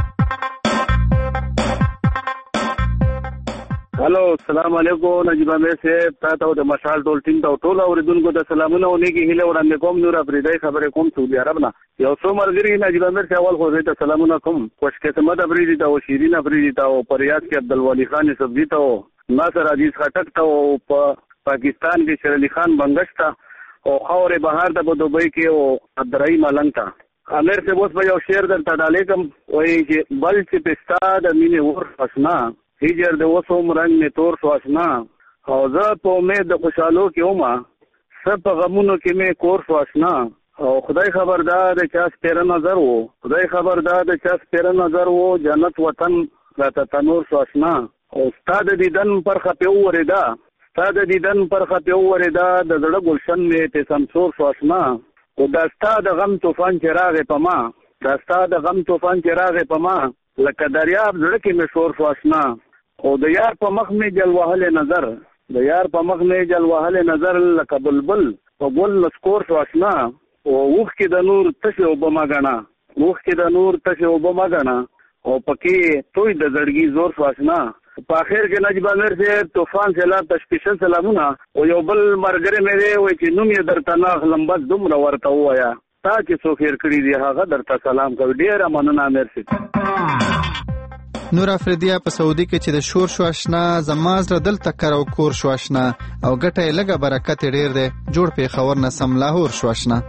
هلو السلام علیکم نجیب امیر صاحب تاسو د مشال ټول ټیم ته ټول اوریدونکو ته سلامونه او نیکی هیله وړاندې کوم. نور افریدای خبرې کوم سعودي عرب نه یو څو مرګري نجیب امیر صاحب اول خو ته سلامونه کوم. خوش قسمت افریدي ته او شیرین افریدي ته او پریاض کې عبدالولی خان سبزی ته او ناصر عزیز خټک ته او په پاکستان کې شیر علي خان بنگش ته او خاور بهار ته په دوبۍ کې او عبدالرحیم ملنګ ته. امیر صاحب اوس به یو شعر درته ډالې کوم وایي چې بل چې پستا د مینې ور فسنا هجر د وسوم رنگ می تور سواشنا او زه په امید د خوشحالو کې ومه څه په غمونو کې می کور سواشنا او خدای خبردار د چا سپېره نظر وو خدای خبردار د چا سپېره نظر وو جنت وطن راته تنور سواشنا او ستا د دیدن پرخه پې وورېده ستا د دیدن پرخه پې وورېده د زړه ګلشن مې پې سمسور سواشنا او دا ستا د غم طوفان چې راغې په ما دا ستا د غم طوفان چې راغې په ما لکه دریاب زړه کې مې شور سواشنا او د یار په مخ می جل وهله نظر د یار په مخ می جل وهله نظر لکه بلبل په ګل نسکور شواشنا او وخ کې د نور تشه او بمغنا وخ کې د نور تشه او بمغنا او پکې توي د زړګي زور شواشنا. په اخر کې نجیب امیر سے طوفان سیلاب تشپیشل سلامونه او یو بل مرګره مې دی وای چې نوم یې درته نه لمبد دومره ورته وایا تا چې څو خیر کړی دی هغه درته سلام کوي. ډیر مننه امیر سے. نور افریدیا په سعودي کې چې د شور شو آشنا زماز را دلته کر او کور شو آشنا او ګټه یې لږه برکت ډیر دی جوړ په خبر نه سم لاهور شو آشنا.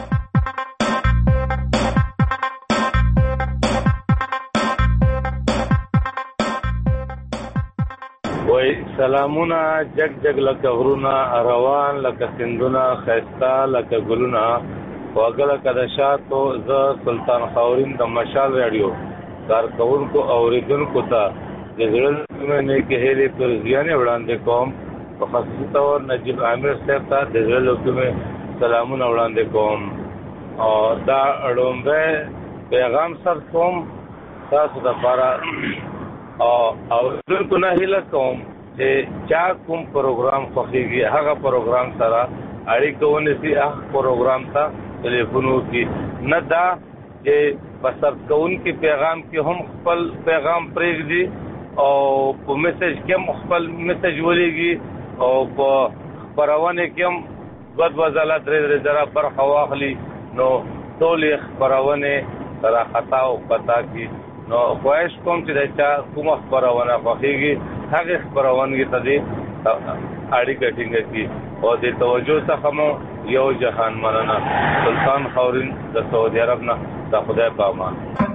وای سلامونه جگ جگ لکه غرونه روان لکه سندونه خيستا لکه ګلونه واګل کده شاتو ز سلطان خاورین د مشال رادیو کارکونکو اوریدونکو ته د زړه نه کې هلي پر ځانې وړاندې کوم په خاص تور نجیب امیر صاحب ته د زړه له سلامونه وړاندې کوم او دا اړومبه پیغام سر کوم تاسو د لپاره او اوریدونکو نه هله کوم چې چا کوم پروګرام خوښیږي هغه پروګرام سره اړیکه ونیسي هغه پروګرام ته ټلیفون وکړي نه دا چې بسر کون کی پیغام کی هم خپل پیغام پرېږدي او په میسج کې هم خپل میسج ولېږي او په خبرونه کې هم ود وزاله درې درې ذرا پر خواخلي نو ټول خبرونه سره خطا او پتا کی نو خواهش کوم چې دا کوم خبرونه خوښيږي هغه خبرونه ته دې اړیکه ټینګه کی او د توجه څخه مو یو جهان مننه. سلطان خاورین د سعودي عرب نه دا خدای په امان.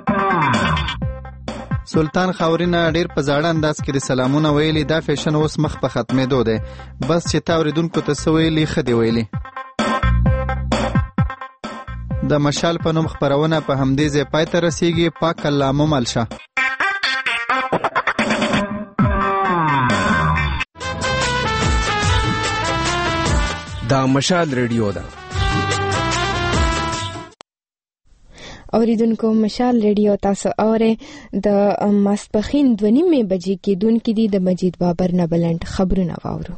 سلطان خاورینه ډیر په ځاړه انداز کې سلامونه ویلي دا فیشن اوس مخ په ختمېدو دی بس چې تا اوریدونکو ته څه ویلي ښه دی ویلي. د مشال په نوم خپرونه په همدې ځای پای ته رسیږي. پاک الله مو مل شه. دا مشال ریډیو ده. اوریدونکو مشال ریډیو تاسو اوره د ماسپخین دوه نیمه بجې کې دون کې دي د مجید بابر نه بلند خبرونه واورو.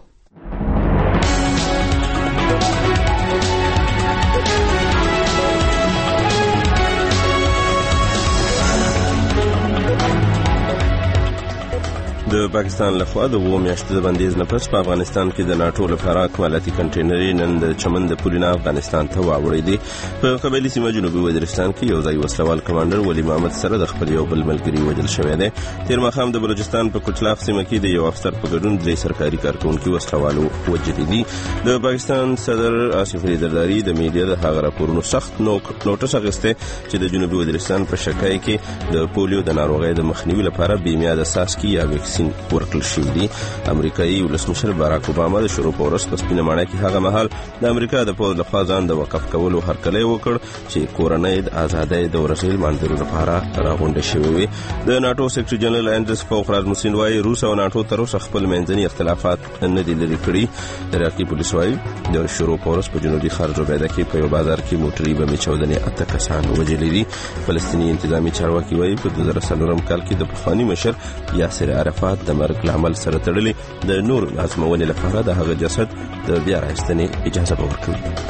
د د پاکستان لخوا د اووه میاشتو د بندیز نه پس په افغانستان کې د ناټو لپاره اکمالاتي کنټینري نن د چمن د پولې نه افغانستان ته واوړې دي. په قبایلي سیمه جنوبي وزیرستان کې یو ځای وسلوال کمانډر ولی محمد سره د خپل یو بل ملګري وژل شوی دی. تیر ماښام د بلوچستان په کوچلاخ سیمه کې د یو افسر په ګډون درې سرکاري کارکونکي وسلوالو وژلي دي. د پاکستان صدر آصف علي زرداري د میډیا د هغه راپورونو سخت نوټس اخیستی چې د جنوبي وزیرستان په شکای کې د پولیو د ناروغۍ د مخنیوي لپاره بیمیاده څاڅکي یا ویکسین ورکړل شوي دي. امریکایي ولسمشر باراک اوباما د شروع په ورځ په سپینه ماڼۍ کې هغه مهال د امریکا د پوځ لخوا ځان د وقف کولو هرکلی وکړ چې کورنۍ د ازادۍ د ورځې لمانځلو لپاره راغونډې شوې وې. د ناټو سیکرټري جنرال انډرس فوخ رازموسین وایي روس او ناټو تر اوسه خپل منځني اختلافات نه دي لرې کړي. عراقي پولیس وایي د شروع په ورځ په جنوبي ښار زبیده کې په یو بازار کې موټري بمې چاودنې اته کسان وژلي دي. فلسطیني انتظامي چارواکي وایي په دوه زره څلورم کال کې د پخواني مشر یاسر عرفات د مرګ له امله سره تړلې د نور ازموینې لپاره د هغه جسد د بیا راایستنې اجازه ورکړي.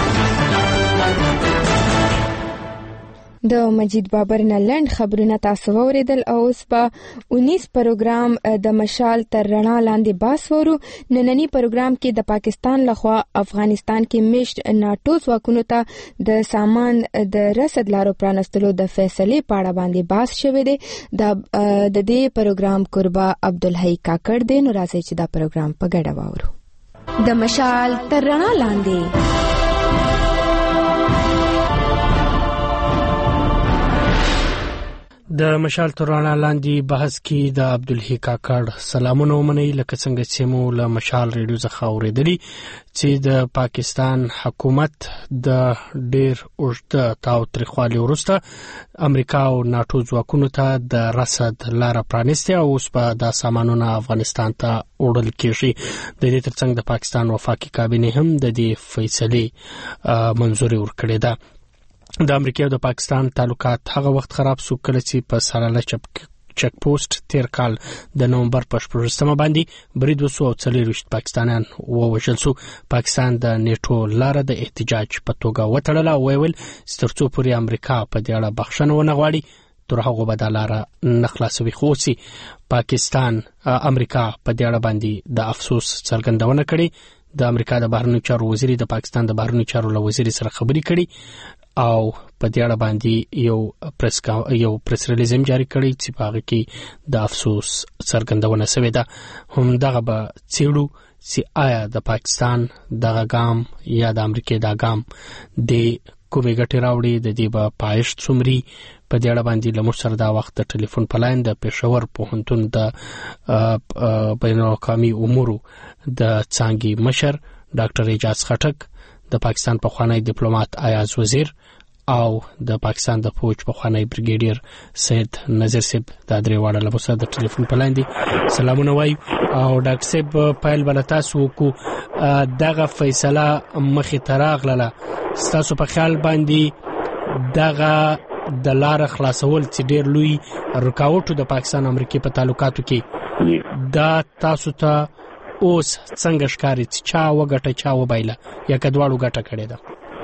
د مجید بابر نه لنډ خبرونه تاسو واوریدل او اوس په اونیس پروګرام د مشال تر رڼا لاندې باس ورو. نننی پروګرام کې د پاکستان لخوا افغانستان کې مشت ناټو ځواکونو ته د سامان د رسد لارو پرانستلو د فیصلې په اړه باندې باس شوی دی. د دې پروګرام قربا عبدالحی کاکړ دی. نو راځي چې دا پروګرام په ګډه واورو. د مشال تر رڼا لاندې د مشال تر رڼا لاندې بحث کې د عبدالحی کاکړ سلامونه ومنئ. لکه څنګه چې مو له مشال ریډیو څخه اورېدلي چې د پاکستان حکومت د ډېر اوږده تاو تریخوالي وروسته امریکا او ناټو ځواکونو ته د رسد لاره پرانیستې او اوس به دا سامانونه افغانستان ته وړل کېږي. د دې ترڅنګ د پاکستان وفاقي کابینې هم د دې فیصلې منظوري ورکړې ده. د امریکا او د پاکستان تعلقات هغه وخت خراب شو کله چې په سالاله چپ چک پوسټ تیر کال د نومبر په شپږمه باندې برید وسو او څلوېښت پاکستانیان ووژل شو. پاکستان د نیټو لاره د احتجاج په توګه وتړله او ویل چې تر څو پورې امریکا په دې اړه بخښنه ونه غواړي تر هغه به دا لاره نه خلاصوي. خو چې پاکستان امریکا په دې اړه باندې د افسوس څرګندونه کړې. د امریکا د بهرنیو چارو وزیر د پاکستان د بهرنیو چارو له وزیر سره خبرې کړې او په دې اړه باندې یو پریس یو پریس ریلیز هم جاری کړی چې په هغه کې د افسوس څرګندونه شوې ده. هم دغه به څېړو چې آیا د پاکستان دغه ګام یا د امریکې دا ګام د کومې ګټې راوړي، د دې به پایښت څومري. په دې اړه باندې له موږ سره دا وخت د ټلیفون په لاین د پېښور پوهنتون د بین الاقوامي امورو د څانګې مشر ډاکټر اعجاز خټک، د پاکستان پخوانی ډیپلوماټ ایاز وزیر او د پاکستان د فوج پخوانی بریګیډیر سید نظیر صاحب دا درې واړه له موږ سره د ټلیفون په لاین دي. سلامونه وایو. او ډاکټر صاحب پیل بل تاسو وکړو دغه فیصله مخې ته راغله، ستاسو په خیال باندې دغه د لار خلاصول چې ډېر لوی رکاوټ د پاکستان امریکای په تعلقاتو کې دا تاسو ته اوس څنګه ښکاري چې چا وګټه چا وبایله یا کډوالو ګټه کړې ده؟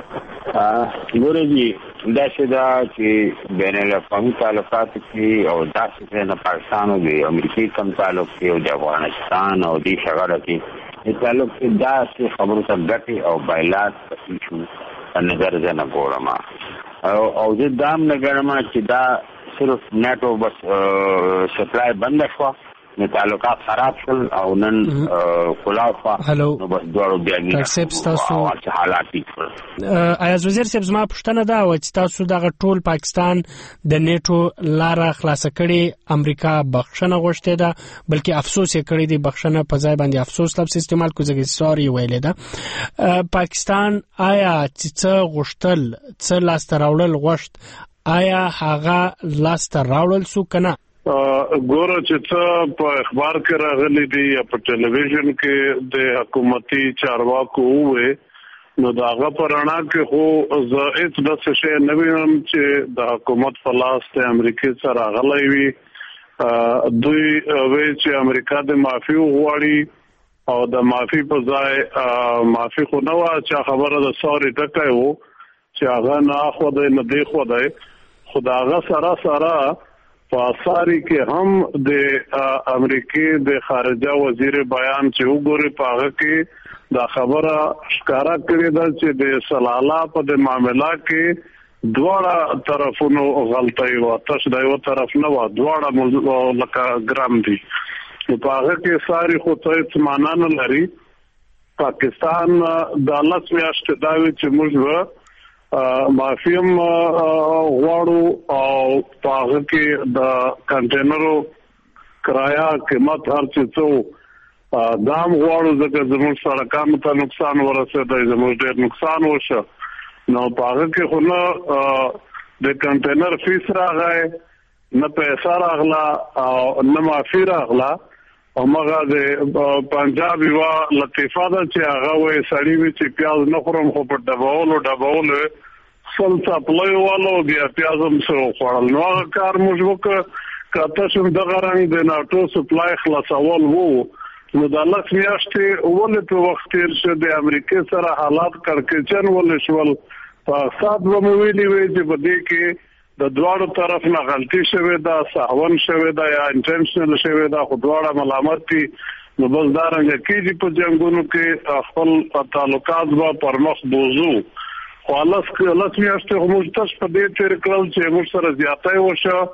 ګوره جی دا چې دا چې بین الاقوامي تعلقاتو کې او داسې ځای نه پاکستان او د امریکای کم تعلق کې او د افغانستان او دې شغله کې د تعلق کې داسې خبرو ته ګټې او بایلات شو په نظر زه نه ګورم او زه دا هم نه ګڼم چې دا صرف نیټو بس سپلای بنده شوه نو تعلقات خراب شول او نن کلاو شوه نو بس دواړو بیا مینه حالات ټیک شول. ایاز وزیر صاحب زما پوښتنه دا وه چې تاسو دغه ټول پاکستان د نیټو لاره خلاصه کړې، امریکا بخښنه غوښتې ده بلکې افسوس یې کړی دی، بخښنه په ځای باندې افسوس لفظ استعمال کړو ځکه ساري ویلې ده. پاکستان آیا چې څه غوښتل څه لاسته راوړل غوښت آیا هغه لاسته راوړل سو که نه؟ ګوره چې څه په اخبار کې راغلي دي یا په ټلویزیون کې د حکومتي چارواکو ووې نو د هغه په رڼا کې خو زه هېڅ داسې شی نه وینم چې د حکومت په لاس د امریکې څخه راغلی وي. دوی وایي چې امریکا د معافي وغواړي او د معافي په ځای معافي خو نه وه چې خبره د ساري ټکی و چې هغه نه اخوا دی نه دی خوا دی، خو د هغه سره سره په ساری کې هم د امریکای د خارجه وزیر بیان چې وګوري په هغه کې دا خبره ښکارا کړې ده چې د سلاله په د معاملات کې دواړه طرفونو غلطي و تاسو د یو طرف نه و دواړه لکه ګرام دي په هغه کې ساری خو څه معنا نه لري. پاکستان د لاس میاشتې دا وی چې موږ مافیم غواړو او په هغه کې د کنټینرو کرایه قیمت هر څه څو دام غواړو ځکه زموږ سړکانو ته نقصان ورسېدی زموږ ډېر نقصان وشه. نو په هغه کې خو نه د کنټینر فیس راغی نه پیسې راغله او نه معافي راغله او مګه د پنجاب یو لطیفه ده چې هغه وې سړی وی چې پیاز نه خورم خو په ډباولو ډباولو سل سپلای والو بیا پیاز هم سره خوړل. نو هغه کار موږ وکړ کاته شم د غرنګ د ناتو سپلای خلاصول وو. نو د لاس میاشتې ولې په وخت تیر شه د امریکای سره حالات کړکېچن ولې شول په سات به مو ویلي وي چې په دې کې د دواړو طرف نه غلطي شوې ده سهون شوې ده یا انټنشنل شوې ده خو دواړه ملامت دي. نو بس دا رنګه کېږي په جنګونو کې خپل تعلقات به پر مخ بوزو. خو لاس لاس میاشتې خو موږ تاسو په دې تیر کړل چې موږ سره زیاتی وشه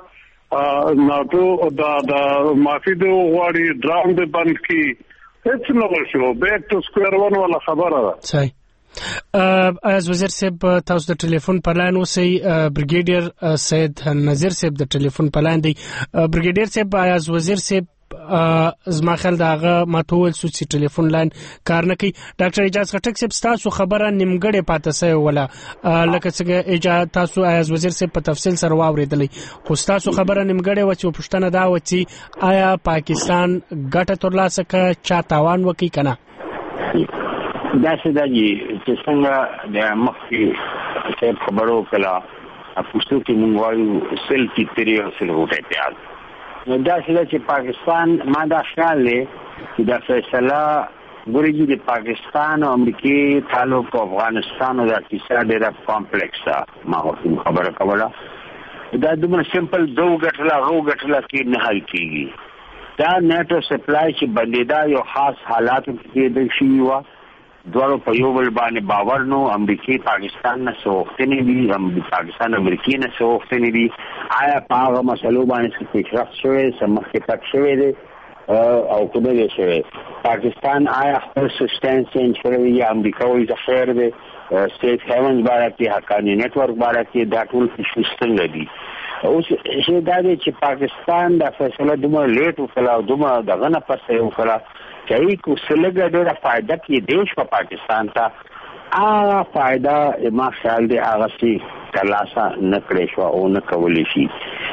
ناتو دا د معافي د غواړي ډرام د بند کی هیڅ نه وشو بیک ټو سکوير ون ولا خبره ده. صحیح. از وزیر صاحب تاسو د ټلیفون په لاین اوسئ. بریګیډیر سید نظیر صاحب د ټلیفون په لاین دی. بریګیډیر صاحب از وزیر صاحب زما خیال دا هغه ماتول سو چې ټلیفون لاین کار نه کوي. ډاکټر اجاز خټک صاحب تاسو خبره نیمګړې پاتې سوی ولا لکه څنګه اجاز تاسو از وزیر صاحب په تفصیل سره واورېدلې خو تاسو خبره نیمګړې و چې پښتنه دا و چې آیا پاکستان ګټه ترلاسه کړه چا تاوان وکړي کنه. دا څه دی چې څنګه د مخکې چې خبرو کړه پښتو کې مونږ وایو سل کې تیری او سل وټه پیاز. نو دا څه چې پاکستان ما دا خیال لري چې دا فیصله ګورېږي د پاکستان او امریکای تعلق او افغانستان او د اقتصاد ډېر کمپلیکس ده. ما خبره کوله دا دومره سمپل دو غټلا غو غټلا کې نه حل کیږي. دا نیټو سپلای چې بندیدا یو خاص حالات کې د شي وا دوړو په یو بل باندې باور نو امریکای پاکستان نه سوختنی دي هم پاکستان امریکای نه سوختنی دي. آیا په هغه مسلو باندې څه پیشرفت شوی سمخ تک شوی دی او کومه دی شوی پاکستان آیا خپل سیستم چینج کړی یا امریکا وایي چې خیر دی سټیټ هیونز بارکه حقانی نتورک بارکه دا ټول سیستم دی. اوس شه دا دی چې پاکستان دا فیصله دومره لیټ وکړه او دومره دغه نه پسې وکړه چې کو سلګه ډېره فائدہ کې دیش په پاکستان ته هغه فائدہ ما خیال دی هغه سي تلاسا نکړې شو او نه کولې شي.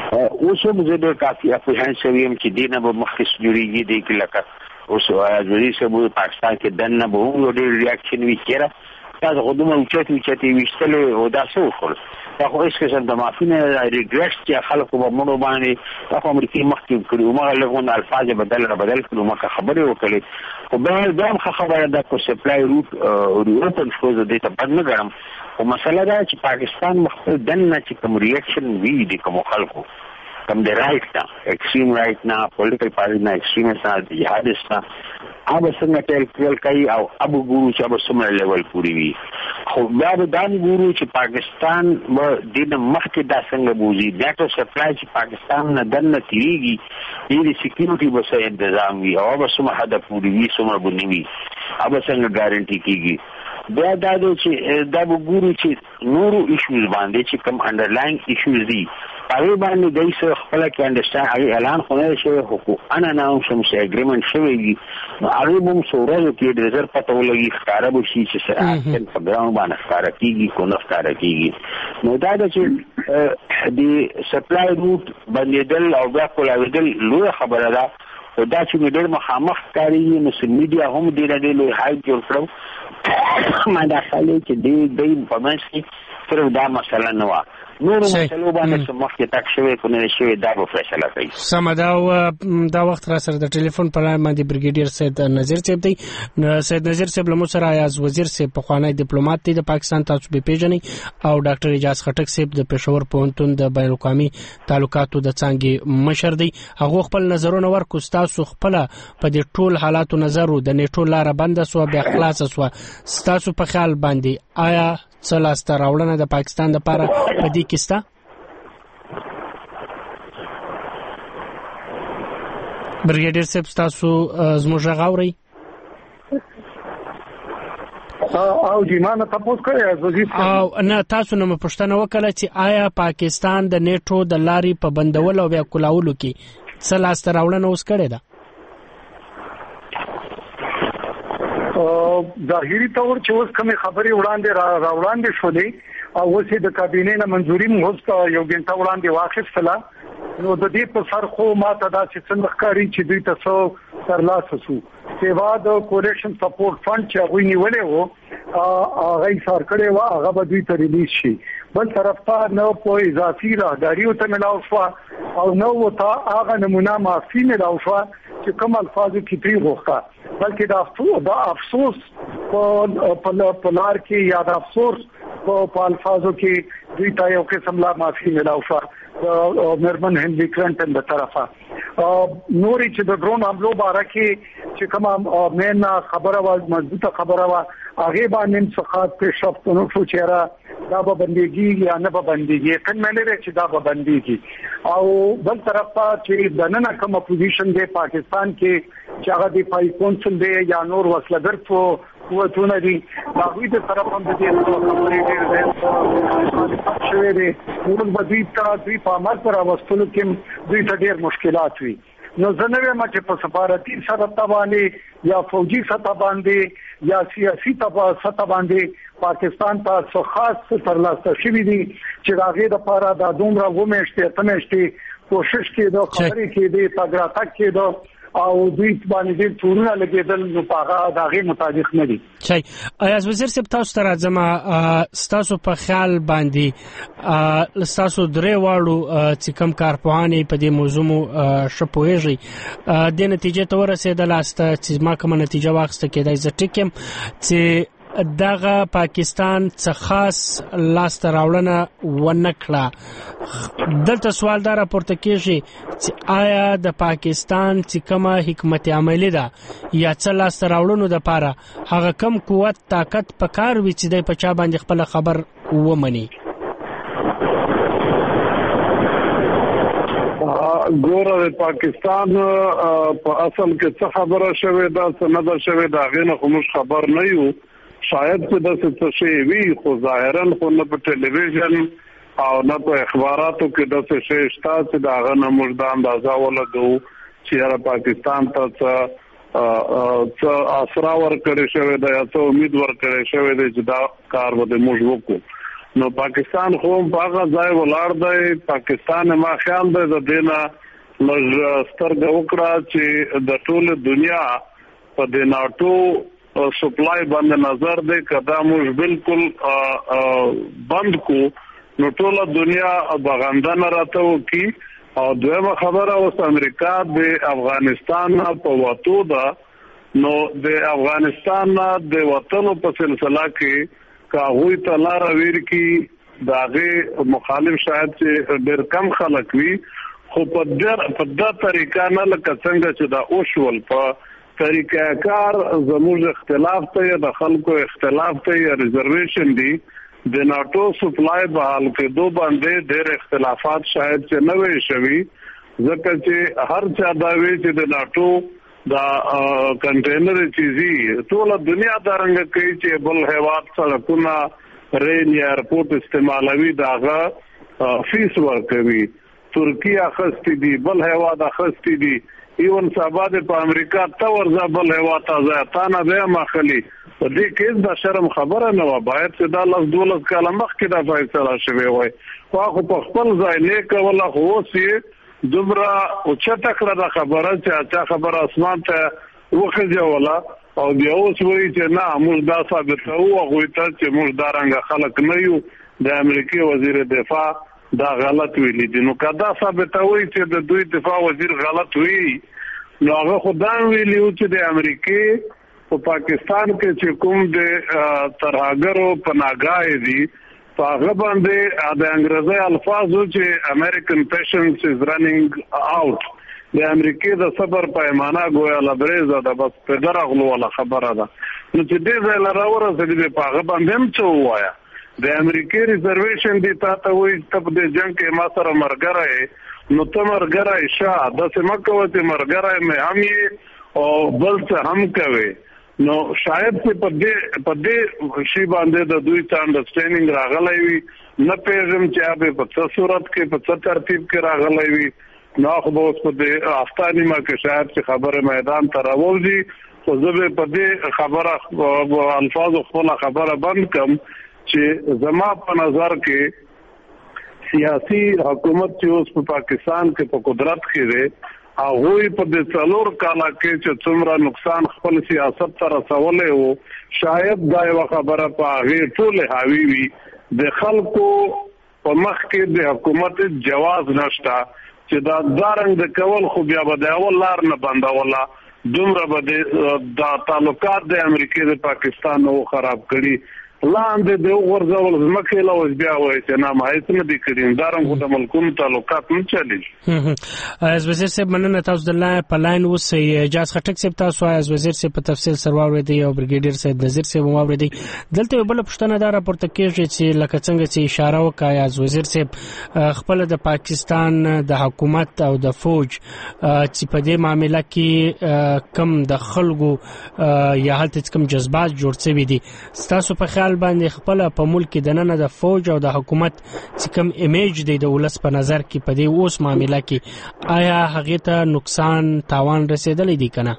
اوس هم زه ډېر کافي اپریهنسیو یم چې دینه به مخکې جوړیږي دی کې لکه اوس ازوري سبو پاکستان کې دنه به هم ډېر ریاکشن وی کړه دا غوډمه اوچتي اوچتي وشتل او دا څه وکړ دا خو هیڅ څه د معافینه ریګریټ چې خلکو په مونږ باندې دا امریکای مخکې کړو ما لغون الفاظ بدل را بدل کړو ما خبرې وکړې خو به دا هم خبره ده کو سپلای روټ او اوپن شو زه ته بند نه ګرم. خو مسله دا چې پاکستان مخکې دنه چې کوم ریاکشن وی دي کوم خلکو کم د رائټ نه ایکستریم رائټ نه پولیټیکل پارټي نه ایکستریمیست نه جهادست نه هغه څنګه ټیل کول کوي او ابو ګورو چې ابو سمره لیول پوری وي. خو بیا به دان ګورو چې پاکستان و دین مخکې دا څنګه بوزي ډاټا سپلای چې پاکستان نه دنه تیریږي دې سکیورټي به څه تنظیم وي او به سمه هدف پوری وي سمره بنوي ابو څنګه ګارانټي کیږي. بیا دا چې دا وګورو چې نورو ایشوز باندې چې کوم انډرلاین ایشوز دي هغه باندې دای څه خپل کې انډرستانډ هغه اعلان خو نه شوی حقوق انا ناو شم سه اګریمنت شوی دی هغه هم سورو کې د رزر پته ولګي ښکارا به شي چې سره په ګراوند باندې ښکارا کیږي کو نه ښکارا کیږي. نو دا چې د سپلای روټ باندې او بیا کولاویدل لوی خبره ده او دا چې ډېر مخامخ کاری نو سم میډیا هم ډېر ډېر لوی هاي جوړ کړو مداخله چې د دوی په منځ کې صرف دا مسله نه وه، نورو مسلو باندې چې مخکې تک شوی کو نه شوی دا به فیصله کوي. سمه دا دا وخت را سره د ټلیفون په لاین باندې بریګیډیر سید نذیر صاحب دی. سید نذیر صاحب له مو سره ایاز وزیر صاحب پخوانی ډیپلوماټ دی د پاکستان، تاسو به پیژنئ، او ډاکټر اجاز خټک صاحب د پېښور پوهنتون د بین الاقوامي تعلقاتو د څانګې مشر دی. هغه خپل نظرونه ورکو، تاسو خپل په دې ټول حالاتو نظر د نیټو لار بنده سو بیا خلاص سو، تاسو په خیال باندې آیا څه لاسته راوړنه د پاکستان لپاره په دې کې شته؟ بریګیډیر صاحب تاسو زموږ غږ اورئ؟ او جیمانه تاسو کوي او نه تاسو نو پښتنه وکړه چې آیا پاکستان د نیټو د لارې په بندولو او بیا کلاولو کې څه لاسته راوړنه اوس کړې ده؟ ظاهري تور چې اوس کومه خبري وړاندې را وړاندې شولې او اوس د کابینې نه منځوري موږ یو ګنټه وړاندې واخیستله، نو د دې په سر خو ما ته دا چې څنګه ښکاري چې دوی تاسو ترلاسه شو سیوا د کولیشن سپورټ فند چې هغه نیولې وو هغه یې سر کړی و، هغه به دوی ته ریلیز شي. بل طرف ته نو په اضافي راهداري ته ملاو شو او نو ته هغه نمونه معافي ملاو شو چې کوم الفاظ کې پری غوښه، بلکې دا افسوس دا افسوس په په لار کې یا د افسوس په الفاظو کې دوی ته یو قسم لا معافي ملاو شو د مرمن هنري کلنټن د طرفه. نوري چې د ډرون حملو باره کې چې کومه مین خبره وا مضبوطه خبره وا هغه باندې څخه پیشرفتونه شو چې دا به بنديږي یا نه به بنديږي، کله نه لري چې دا به بنديږي. او بل طرف ته چې د نن کوم اپوزیشن دی پاکستان کې چې هغه دی پای کونسل دی یا نور وسلګر قوتونه دي، هغه د طرف هم د دې خبرې ډېر شوې دي، موږ به دوی ته دوی په امر پر واستلو کې دوی ته ډېر مشکلات وي. نو زه نه وایم چې په سفارتي سطح باندې یا فوجي سطح باندې یا سیاسي سطح باندې پاکستان ته څه خاص ترلاسه شوی دي چې هغه د لپاره د دومره ومشته تمشته کوشش کېده، خبرې کېده، تاګراتک کېده او دوی باندې ډېر تورونه لګېدل، نو هغه د هغې مطابق نه دي. چای ایاز وزیر صاحب تاسو ته راځم، ستاسو په خیال باندې ستاسو درې واړو چې کوم کارپوهانې په دې موضوع مو ښه پوهېږئ دې نتیجې ته ورسېدلاست چې ما کومه نتیجه واخیسته کېدای زه ټیک یم چې دغه پاکستان څخه خاص لاسته راوړنه ونه کړه. دلته سوال دا راپورته کېږي چې آیا د پاکستان چې کومه حکمت عملي ده یا څه لاسته راوړنو دپاره هغه کم قوت طاقت په کار وي چې دی په چا باندې خپله خبر ومني؟ ګوره د پاکستان په اصل کې څه خبره شوې ده څه نه ده شوې ده هغې نه خو موږ خبر نه یو، شاید چې داسې څه شی وي خو ظاهرا خو نه په ټلویزیون او نه په اخباراتو کې داسې شی شته چې د هغه نه موږ دا اندازه ولګو چې یاره پاکستان ته څه څه اسرا ورکړی شوی ده یا څه امید ورکړی شوی دی چې دا کار به موږ وکړو. نو پاکستان خو په هغه ځای ولاړ دی، پاکستان ما خیال دی د دې نه موږ سترګه وکړه چې د ټول دنیا په دې ناټو سپلای باندې نظر دی کدا موږ بالکل بند کو نو ټول دنیا بغاندنه راته وکي. او دویمه خبره اوس امریکا د افغانستان په واتو ده، نو د افغانستان د وطنو په سلسله کې کاغوی ته لار ویر کی داغه مخالف شاید چې ډېر کم خلک وي، خو په دې په دې طریقه نه لکه څنګه چې دا اوشول په طریقه کار زموږ اختلاف ته د خلکو اختلاف ته یا ریزرویشن دی د ناټو سپلای به حال کې دو باندې ډېر اختلافات شاید چې نه وي شوي، ځکه چې هر چا دا وی چې د ناټو دا کنټینر چیزي ټول دنیا دا رنګ کوي چې بل هیواد سړکونه رین یا ایرپورټ استعمالوي داغه فیس ورکوي، ترکیه اخستی دی، بل هیواد اخستی دی، ایون سباد په امریکا تا ورځ بل هوا تازه تا نه به مخلي په دې کې دا شرم خبره نه و، باید چې دا لاس دولت کاله مخکې دا فیصله شوی وای. خو په خپل ځای نه کوله، خو اوسې دومره او چټه کړه دا خبره چې اچھا خبره اسمان ته وخځه ولا او بیا اوس وایي چې نه موږ دا ثابتوو هغوی ته چې موږ دا رنګه خلک نه یو. د امریکای وزیر دفاع دا غلط ویلي دي. نو که دا ثابتوي چې د دوی دفاع وزیر غلط وی نو هغه خو دا ویلي و چې د امریکای په پاکستان کې چې کوم د ترهګرو پناهګاه دي په هغه باندې د انګریزي الفاظو چې امریکن پیشنس از رننګ آوټ د امریکای د صبر پیمانه ګویا لبریزه ده بس په درغلو ولا خبره ده. نو چې دې ځای له راورسېدې په هغه باندې هم څه ووایه. د امریکای ریزرویشن دی تا ته وایي ته په دې جنګ کې ما سره ملګری نو ته ملګری شه داسې مه کوه چې ملګری مې هم یې او بل څه هم کوې. نو شاید چې په دې په دې شي باندې د دوی ته انډرسټینډینګ راغلی وي. نه پوهېږم چې هغه په څه صورت کې په څه ترتیب کې راغلی وي. نو خو به اوس په دې هفته نیمه کې شاید چې خبره میدان ته راوځي خو زه به په دې خبره الفاظو خپله خبره بند کړم چې زما په نظر کې سیاسي حکومت چې اوس په پاکستان کې په قدرت کې دی هغوی په دې څلور کاله کې چې څومره نقصان خپل سیاست ته رسولی و شاید دا یوه خبره په هغې ټولې حاوي وي. د خلکو په مخ کې د حکومت جواز نشته چې دا دارنګ د کول خو بیا به د اول لار نه بندوله دومره به د تعلقات د امریکای د پاکستان نه خراب کړي لاندې د وغورځول ځمکې له اوس بیا وایي چې نه ما هېڅ نه دي کړي همدارنګه خو د ملکونو تعلقات نه چلېږي. از وزیر صاحب مننه تاسو د په لاین اوسئ. اجاز خټک صاحب تاسو از وزیر صاحب په تفصیل سره واورېدئ او بریګیډیر صاحب نظیر صاحب هم واورېدئ. دلته یوه بله پوښتنه دا راپورته کېږي چې لکه څنګه چې اشاره وکړه از وزیر صاحب خپله د پاکستان د حکومت او د فوج چې په دې معامله کې کم د خلکو یا هلته کم جذبات جوړ شوي دي ستاسو په خیال باندې خپل په ملک کې د نن د فوج او د حکومت چې کوم ایمیج دی د ولس په نظر کې په دې اوس معامله کې آیا هغې ته نقصان تاوان رسېدلی دی که نه؟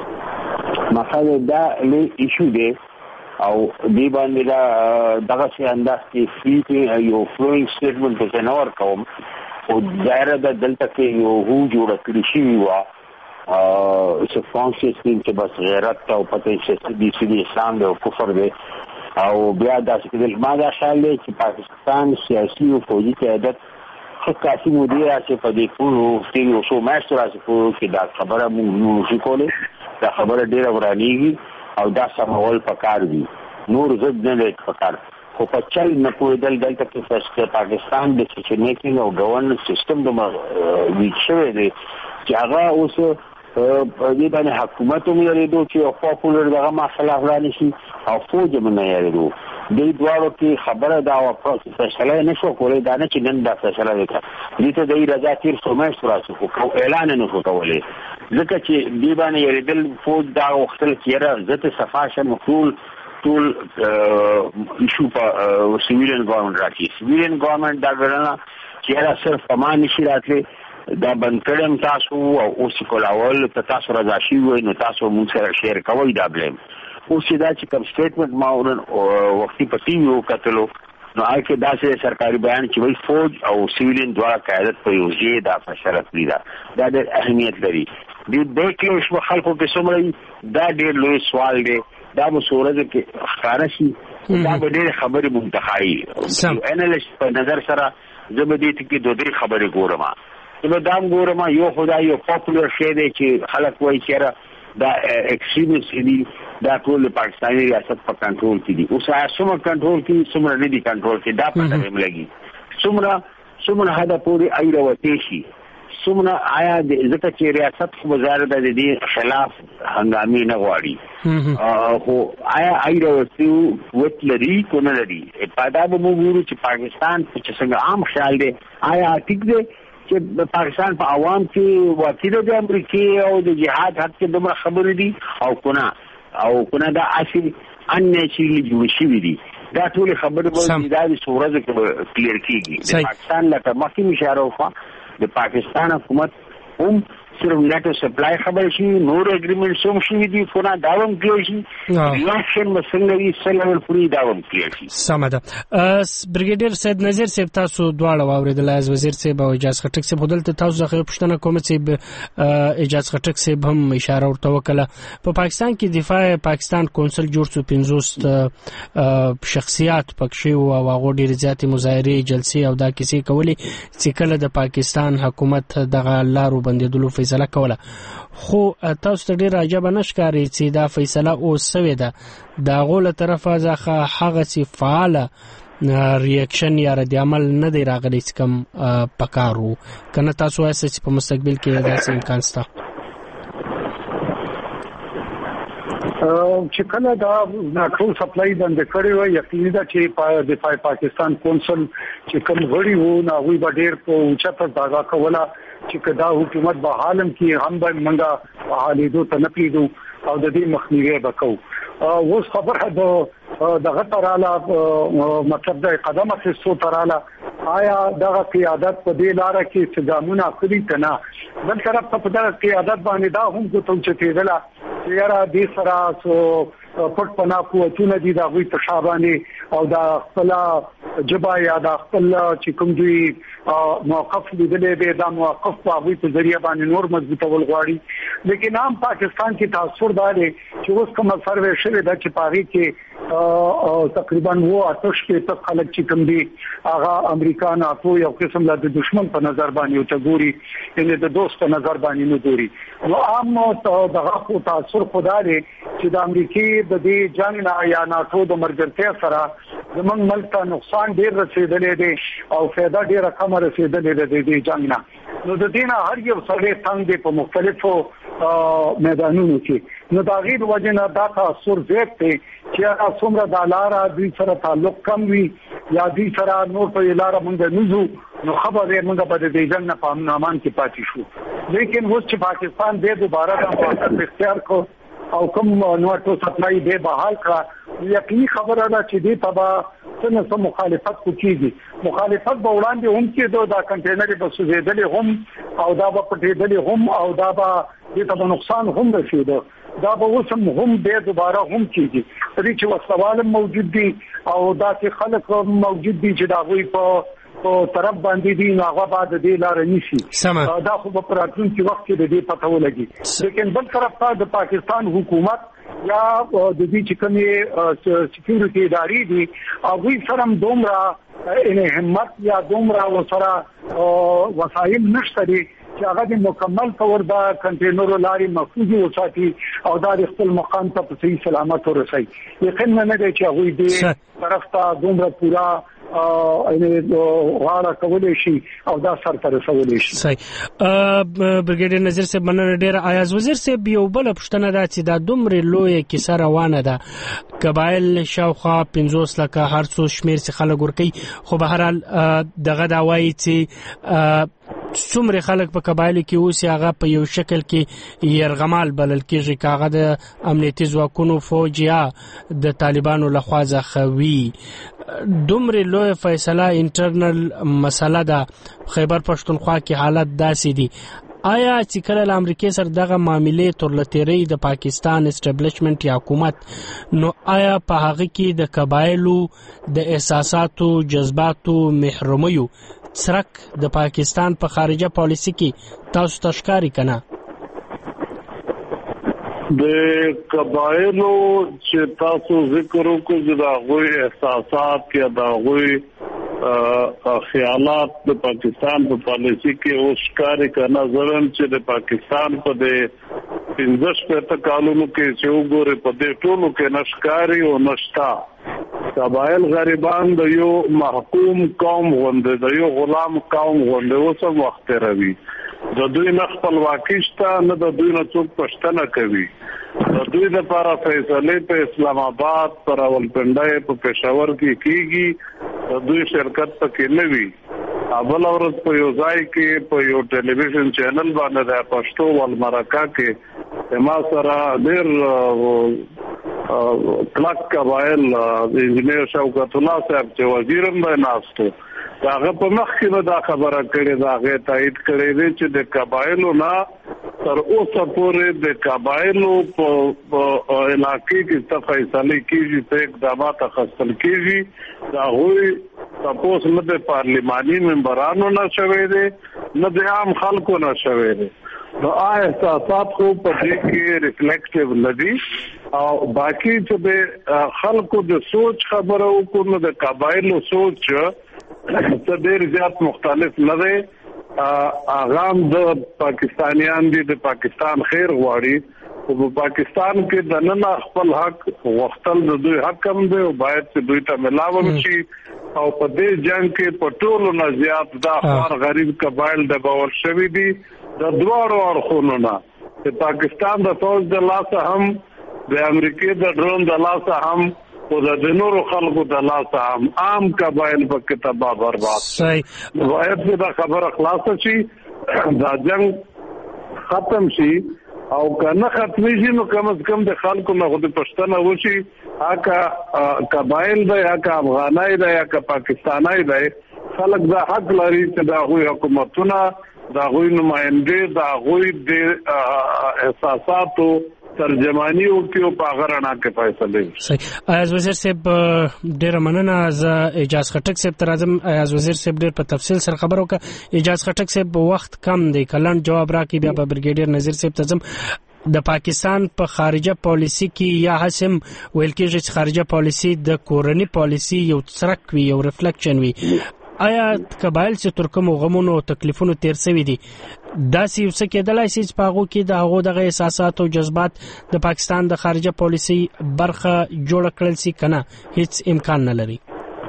مثلا دا لوی ایشو دی او دې باندې دا دغسې انداز کې فری یو فلوینګ سټیټمنټ پسې نه ورکوم خو ظاهره ده دلته کې یو هو جوړه کړې شوې وه چې فرانسیس چې بس غیرت او پته یې چې سیدي اسلام دی او کفر دی او بیا داسې کېدل. ما دا خیال دی چې پاکستان سیاسي او فوجي قیادت ښه کافي مودې راسې په دې ټولو تېرو څو میاشتو راسې پورو کې دا خبره موږ نشو کولی. دا خبره ډېره ورانېږي او دا سمول پکار دي نور ضد نه دی پکار خو په چل نه پوهېدل دلته کې پاکستان د ډیسیژن میکینګ او ګورننس سیسټم د ویک شوی دی چې هغه اوس په دې باندې حکومت هم یېرېدو چې یو پاپولر دغه مسله ورانه شي او فوج هم نه یېرېدو. دې دواړو کې خبره دا وه فیصله یې نه شو کولی دا نه چې نن دا فیصله وکړه دې ته د یې رضا تېر څو میاشتو راسې خو اعلان یې نه شو کولی ځکه چې دې باندې یېرېدل فوج دا غوښتل چې یاره زه ته صفا شم ټول ټول ایشو په سیویلین ګورنمنټ راکړي. سیویلین ګورنمنټ دا ګڼله چې یاره صرف په ما نشي راتلی دا بند کړم تاسو او اوس کولاول ته تاسو رضا شي وي نو تاسو موږ سره شیر کوئ دا بلیم. اوس دا چې کوم سټیټمنټ ما ورن وختي په ټي وي وکتلو نو هغه کې داسې سرکاري بیان چې وایي فوج او سیویلین دواړه قیادت په یو ځای دا فیصله کړې ده دا ډېر اهمیت لري. دې دې کې اوس خلکو کې څومره دا ډېر لوی سوال دی دا به څو ورځې کې ښکاره شي دا به ډېرې خبرې منتخایي. انالیست په نظر سره زه به دې کې دوه درې خبرې ګورم. نو دا هم ګورم یو خدا یو پاپولر شی دی چې خلک وایي چې دا ایکسټریمیست دي دا ټول پاکستاني ریاست په کنټرول کې دي. اوس هغه څومره کنټرول کې څومره نه دي کنټرول کې دا پته هم لګي څومره څومره حده پورې ای راوتې شي څومره آیا ځکه چې ریاست خو وزارت د دې خلاف هنګامي نه غواړي خو آیا ای راوتې وت لري کو نه لري په دا به موږ ګورو چې پاکستان چې څنګه عام خیال دی آیا ټیک دی چې پاکستان په عوام کې وکیل د امریکای او د جهاد حق کې دومره خبرې دي او کنه او کنه دا اصلي ان نېچرلی جوړ شوی دي دا ټول خبرې به د سورزه کې کلیر کیږي. د پاکستان لکه مخکې اشاره وکړه د پاکستان حکومت هم صرف نټو سپلای خبر شي نور اګریمنټ سم شي دي فونه داوم کړی شي ریاکشن مسله وی سلول فری داوم کړی شي. سمده برګیډیر سید نذیر صاحب تاسو دواړه واوریدل از وزیر صاحب او اجازه خټک صاحب بدلته تاسو ځخه پښتنه کوم چې اجازه خټک صاحب هم اشاره ورته وکړه په پاکستان کې دفاع پاکستان کونسل جوړ شو پنځوس شخصیات پکښې او هغه ډېر زیاتې مظاهرې جلسې او دا کیسې کولې چې کله د پاکستان حکومت دغه لارو بندیدلو فیصله کوله خو تاسو ته ډېر عجبه نه ښکاري چې دا فیصله اوس سوې ده د هغو له طرفه څخه هغسې فعاله ریاکشن یا رد عمل نه دی راغلی چې کوم پکار و که نه تاسو وایاست چې په مستقبل کې داسې امکان شته چې کله دا ناټو سپلای بند کړی و یقیني ده چې د پاکستان کونسل چې کوم غړي وو نو هغوی به ډېر په اوچته ځای کوله چې کدا حکومت به حالم کې هم به منګه حالېدو ته نه پریږدو او د دې مخنیوی به کوو. اوس خبره د دغه تراله مطلب د قدم اخیستو تراله آیا دغه قیادت په دې لاره کې چې ګامونه اخلي که نه بل طرف ته په دغه قیادت باندې دا هم ګوتو چتېدله چې یاره دې سره پټ پنا قوتونه دي د هغوی په شا باندې او دا خپله ژبه یا دا خپل چې کوم دوی موقف لیدلی دی دا موقف په هغوی په ذریعه باندې نور مضبوطول غواړي لیکن عام پاکستان کې تاثر دا دی چې اوس کومه سروې شوې ده چې په هغې کې تقریبا اووه اته شپېته خلک چې کوم دي هغه امریکا ناټو یو قسم لا د دشمن په نظر باندې ورته ګوري یعنې د دوست په نظر باندې نه ګوري. نو عام دغه خو تاثر خو دا دی چې د امریکې د دې جنګ نه یا ناټو د مرګرتیا سره زموږ ملک ته نقصان ډېر رسېدلی دی او فایده ډېره کمه رسېدلې ده د دې جنګ نه. نو د دې نه هر یو سړی تنګ دی په مختلفو میدانونو کې نو د هغې د وجې نه دا تاثر زیات دی چې هغه څومره دا لاره دوی سره تعلق کم وي یا دوی سره نور په یې لاره موږ نه ځو نو خبر دی موږ به د دې جنګ نه په امن امان کې پاتې شو. لیکن اوس چې پاکستان دی دوباره دا موقف اختیار کړ او کوم نوټو سپلای دی بحال کړه یقیني خبره ده چې دې ته به څه نه څه مخالفت کوي مخالفت به وړاندې هم کېدو دا کنټینر به سوځېدلې هم او دا به پټېدلې هم او دا به دې ته به نقصان هم رسېده دا به اوس هم هم بیا دوباره هم کېږي په دې چې وسوال هم موجود دي او داسې خلک هم موجود دي چې د هغوی په په طرف باندې دي نو هغه بعد دې لاره نیسي دا خو په راتلونکي وخت کې د دې پته ولګي. لیکن بل طرف ته د پاکستان حکومت یا د دې چې کومې سکیورټي ادارې دي هغوی سره هم دومره همت یا دومره ورسره وسایل نشته دي چې هغه د مکمل طور دا کنټینرو لارې محفوظ وساتي او دا د خپل مقام ته په صحیح سلامت ورسوي. یقین نه دی چې هغوی دې طرف ته دومره پوره غاړه کولی شي او دا سر ته رسولی شي. صحیح. برګیډیر نذیر صاحب مننه ډېره. ایاز وزیر صاحب یو بله پوښتنه ده چې دا دومرې لویه کیسه روانه ده قبایل شاوخوا پنځوس لکه هر څو شمېر چې خلک ورکوي خو به هر حال دغه دا وایي چې څومره خلک په قبایلو کې اوسي هغه په یو شکل کې یرغمال بلل کېږي که هغه د امنیتي ځواکونو فوج یا د طالبانو لخوا څخه وي. دومره لویه فیصله انټرنل مسله ده خیبر پښتونخوا کې حالت داسې دي آیا چې کله له امریکې سره دغه معاملې تر لتیرۍ د پاکستان اسټابلیشمنټ یا حکومت نو آیا په هغه کې د قبایلو د احساساتو جذباتو محرومیو څرک د پاکستان په خارجه پالیسي کې تاسو ته ښکاري که نه؟ د قبایلو چې تاسو ذکر وکړو چې د هغوی احساسات یا د هغوی خیالات د پاکستان په پالیسي کې اوس ښکاري که نه ظلم چې د پاکستان په د پنځه شپېته کالونو کې چې وګورئ په دې ټولو کې نه ښکاري او نه شته. قبایل غریبان د یو محکوم قوم غوندې د یو غلام قوم غوندې اوس هم وخت تېروي. د دوی نه خپلواکي شته نه د دوی نه څوک پوښتنه کوي. د دوی لپاره فیصلې په اسلام آباد په راولپنډۍ په پېښور کې کېږي د دوی شرکت پکې نه وي. بله ورځ په یو ځای کې په یو ټلویزیون چینل باندې د پښتو والمرکه کې ما سره ډېر کلک قبایل انجینیر شوکت الله صاحب چې وزیر هم دی ناست هغه په مخ کې دا خبره کړې دا هغه تایید کړې دی چې د قبایلو نه تر اوسه پورې د قبایلو په علاقې کې څه فیصله کیږي څه اقدامات اخیستل کیږي دا غوي تاسو نه د پارلماني ممبرانو نه شوي دي نه د عام خلکو نه شوي دي نو احساسات خو په دې کې ریفلیکټیو لدی او باقی چې د خلکو د سوچ خبره وکړو نو د قبایلو سوچ څه ډېر زیات مختلف نه دی. اغام د پاکستانیان دي د پاکستان خیر غواړي او په پاکستان کې د نن خپل حق وختل د دوی حق هم دی او باید چې دوی ته ملاوم شي او په دې جنگ کې په ټولو نه زیات د افغان غریب قبایل د باور شوی دي د دوړو اړخونو نه د پاکستان د فوج د لاسه هم د امریکای د ډرون د لاسه هم او د نورو خلکو د لاسه هم عام قبایل په کې تباہ برباد صحیح باید دا خبره خلاص شي دا جنگ ختم شي او کنه ختمي شي نو کم از کم د خلکو نه خود پښتنه وشي هغه قبایل دی هغه افغانای دی هغه پاکستانای دی خلک دا حق لري چې دا غوي حکومتونه دا غوي نمائنده دا غوي د احساساتو ترجمانی او کیو په غرنا کې فیصله صحیح ایاز وزیر صاحب ډیر مننه از اجاز خټک صاحب تر اعظم ایاز وزیر صاحب ډیر په تفصیل سره خبرو کا اجاز خټک صاحب وخت کم دی کلن جواب راکې بیا په بریګیډیر نذیر صاحب تزم د پاکستان په خارجه پالیسی کې یا حسم ویل کېږي چې خارجه پالیسی د کورنی پالیسی یو څرک وي یو ریفلیکشن وي آیا قبایل چې ترکم غمونو او تکلیفونو تیر شوی دي داسې یو څه کېدلای شي چې په هغه کې د هغو دغه احساسات او جذبات د پاکستان د خارجه پالیسي برخه جوړ کړل شي کنه هیڅ امکان نه لري.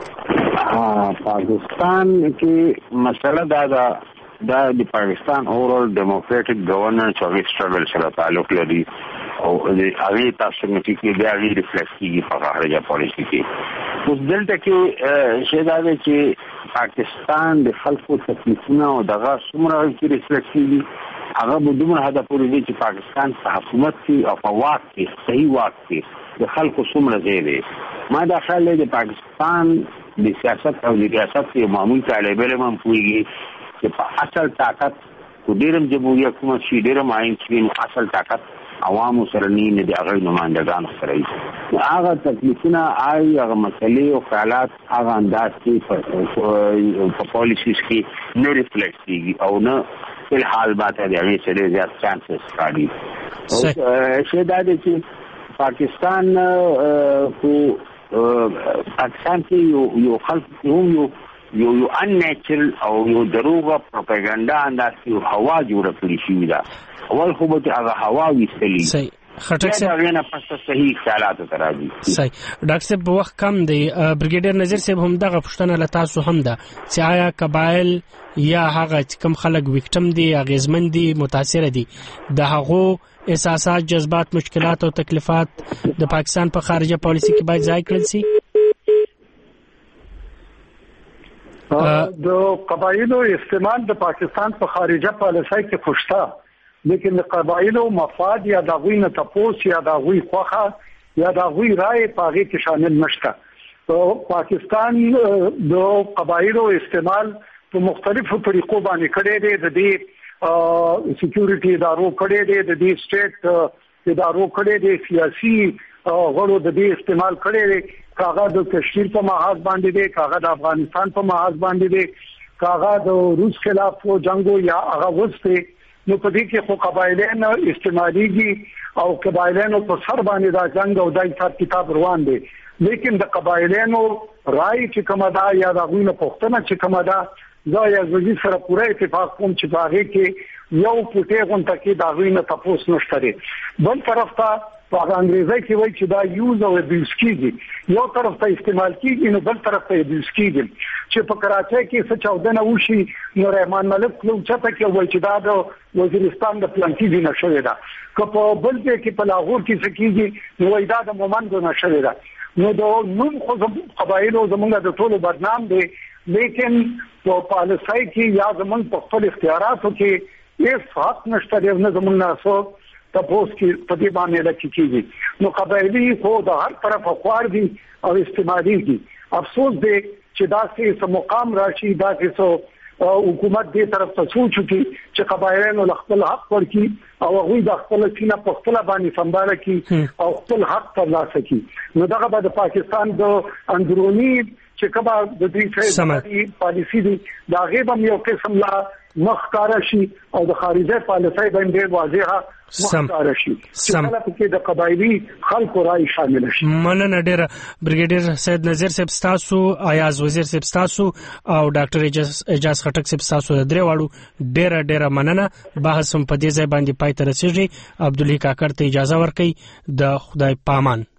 پاکستان کې مسله دا ده دا د پاکستان اورال ډیموکراټک گورننس او اسټرګل سره تعلق لري او د هغه تاسو کې کې د هغه ریفلیکټ کیږي په خارجه پالیسي کې اوس دلته کې شیدا ده چې پاکستان د خلکو تکلیفونه او دغه څومره کې ریفلیکټ کیږي هغه به دومره هدف لري چې پاکستان په حکومت کې او په واک کې صحیح واک کې د خلکو څومره ځای دی. ما دا خیال دی د پاکستان د سیاست او د ریاست یو معمول طالب علم هم پوهیږي چې په اصل طاقت کو ډیرم جمهوریت حکومت شي ډیرم عین چې اصل طاقت عوامو سره نه دی هغه نمائندگان سره یې هغه تکلیفونه آی هغه مسلې او خیالات هغه انداز کې په پالیسیز کې نه ریفلیکټ کیږي او نه په حال باندې د هغه سره زیات چانسز کاری او شیدا دې چې پاکستان کو پاکستان کې یو یو خلک یو یو یو ان نیچرل او یو دروغه پروپاګاندا انداز کې هوا جوړه کړی شي دا اول خو به هغه هوا وستلی صحیح خټک صاحب نه پسته صحیح خیالات تراځي صحیح ډاکټر صاحب وخت کم دی بریګیډیر نذیر صاحب هم دغه پښتنه له تاسو هم ده چې آیا قبایل یا هغه کم خلک وکټم دي اغیزمن دي متاثر دي د هغو احساسات جذبات مشکلات او تکلیفات د پاکستان په خارجه پالیسی کې باید ځای کړل شي. د قبایلو استعمال د پاکستان په خارجه پالیسۍ کې خوشتا لیکن قبایلو مفاد یا د غوی نه تپوس یا د غوی خوخه یا د غوی رائے پاغي کې شامل نشته. پاکستان د قبایلو استعمال په مختلفو طریقو باندې کړی دی د دې سکیورټي ادارو کړی دی د دې سټیټ ادارو کړی دی سیاسي غړو د دې استعمال کړی دی کاغه د کشمیر په محاذ باندې دی کاغه د افغانستان په محاذ باندې دی کاغه د روس خلاف جنگو یا هغه وسته نو په دې کې خو قبایلین استعماليږي او قبایلینو په سر باندې دا جنگ او د حساب کتاب روان دي لیکن د قبایلینو رائے چې کومه دا یا د غوینه پښتنه چې کومه دا زه یا زوجي سره پوره اتفاق کوم چې باغې کې یو پټه غونټه کې دا غوینه تاسو نشته دي. بل طرف ته په انګریزي کې وایي چې دا یوز او ابیوز کیږي یو طرف ته استعمال کیږي نو بل طرف ته ابیوز کیږي چې په کراچۍ کې څه چودنه وشي نو رحمان ملک نو چاته کې وایي چې دا د وزیرستان د پلانکی دی نشوي دا که په بل ځای کې په لاهور کې څه کیږي نو وایي دا د مومند نشوي دا نو د نوم خو قبایلو زمونږ د ټولو بدنام دی لیکن په پالیسۍ کې یا زمونږ په خپل اختیاراتو کې هیڅ حق نشته دی نه زمونږ ناسو تاسو کې په دې باندې لکه کیږي نو قبایلی خو د هر طرف خوار دي او استعمالي دي. افسوس دی چې دا څه مقام راشي، دا څه حکومت دې طرف ته سوچ وکړي چې قبایلونو خپل حق ورکړي او هغه د خپل سینه په خپل باندې سمبال کړي او خپل حق ترلاسه کړي. نو دغه د پاکستان د اندرونی چې کبا د دې څخه پالیسی دی دا غیبه یو قسم لا مخکاره شي او د خارجه پالیسۍ باندې واضحه مخکاره شي چې کله پکې د قبایلی خلکو رائے شامل شي. مننه ډیره بریګیډیر سید نذیر صاحب تاسو، ایاز وزیر صاحب تاسو او ډاکټر اجاز خټک صاحب تاسو د درې واړو ډیره ډیره مننه. بحث هم په دې ځای باندې پای ته رسیږي. عبدالحی کاکړ ته اجازه ورکړئ. د خدای پامان.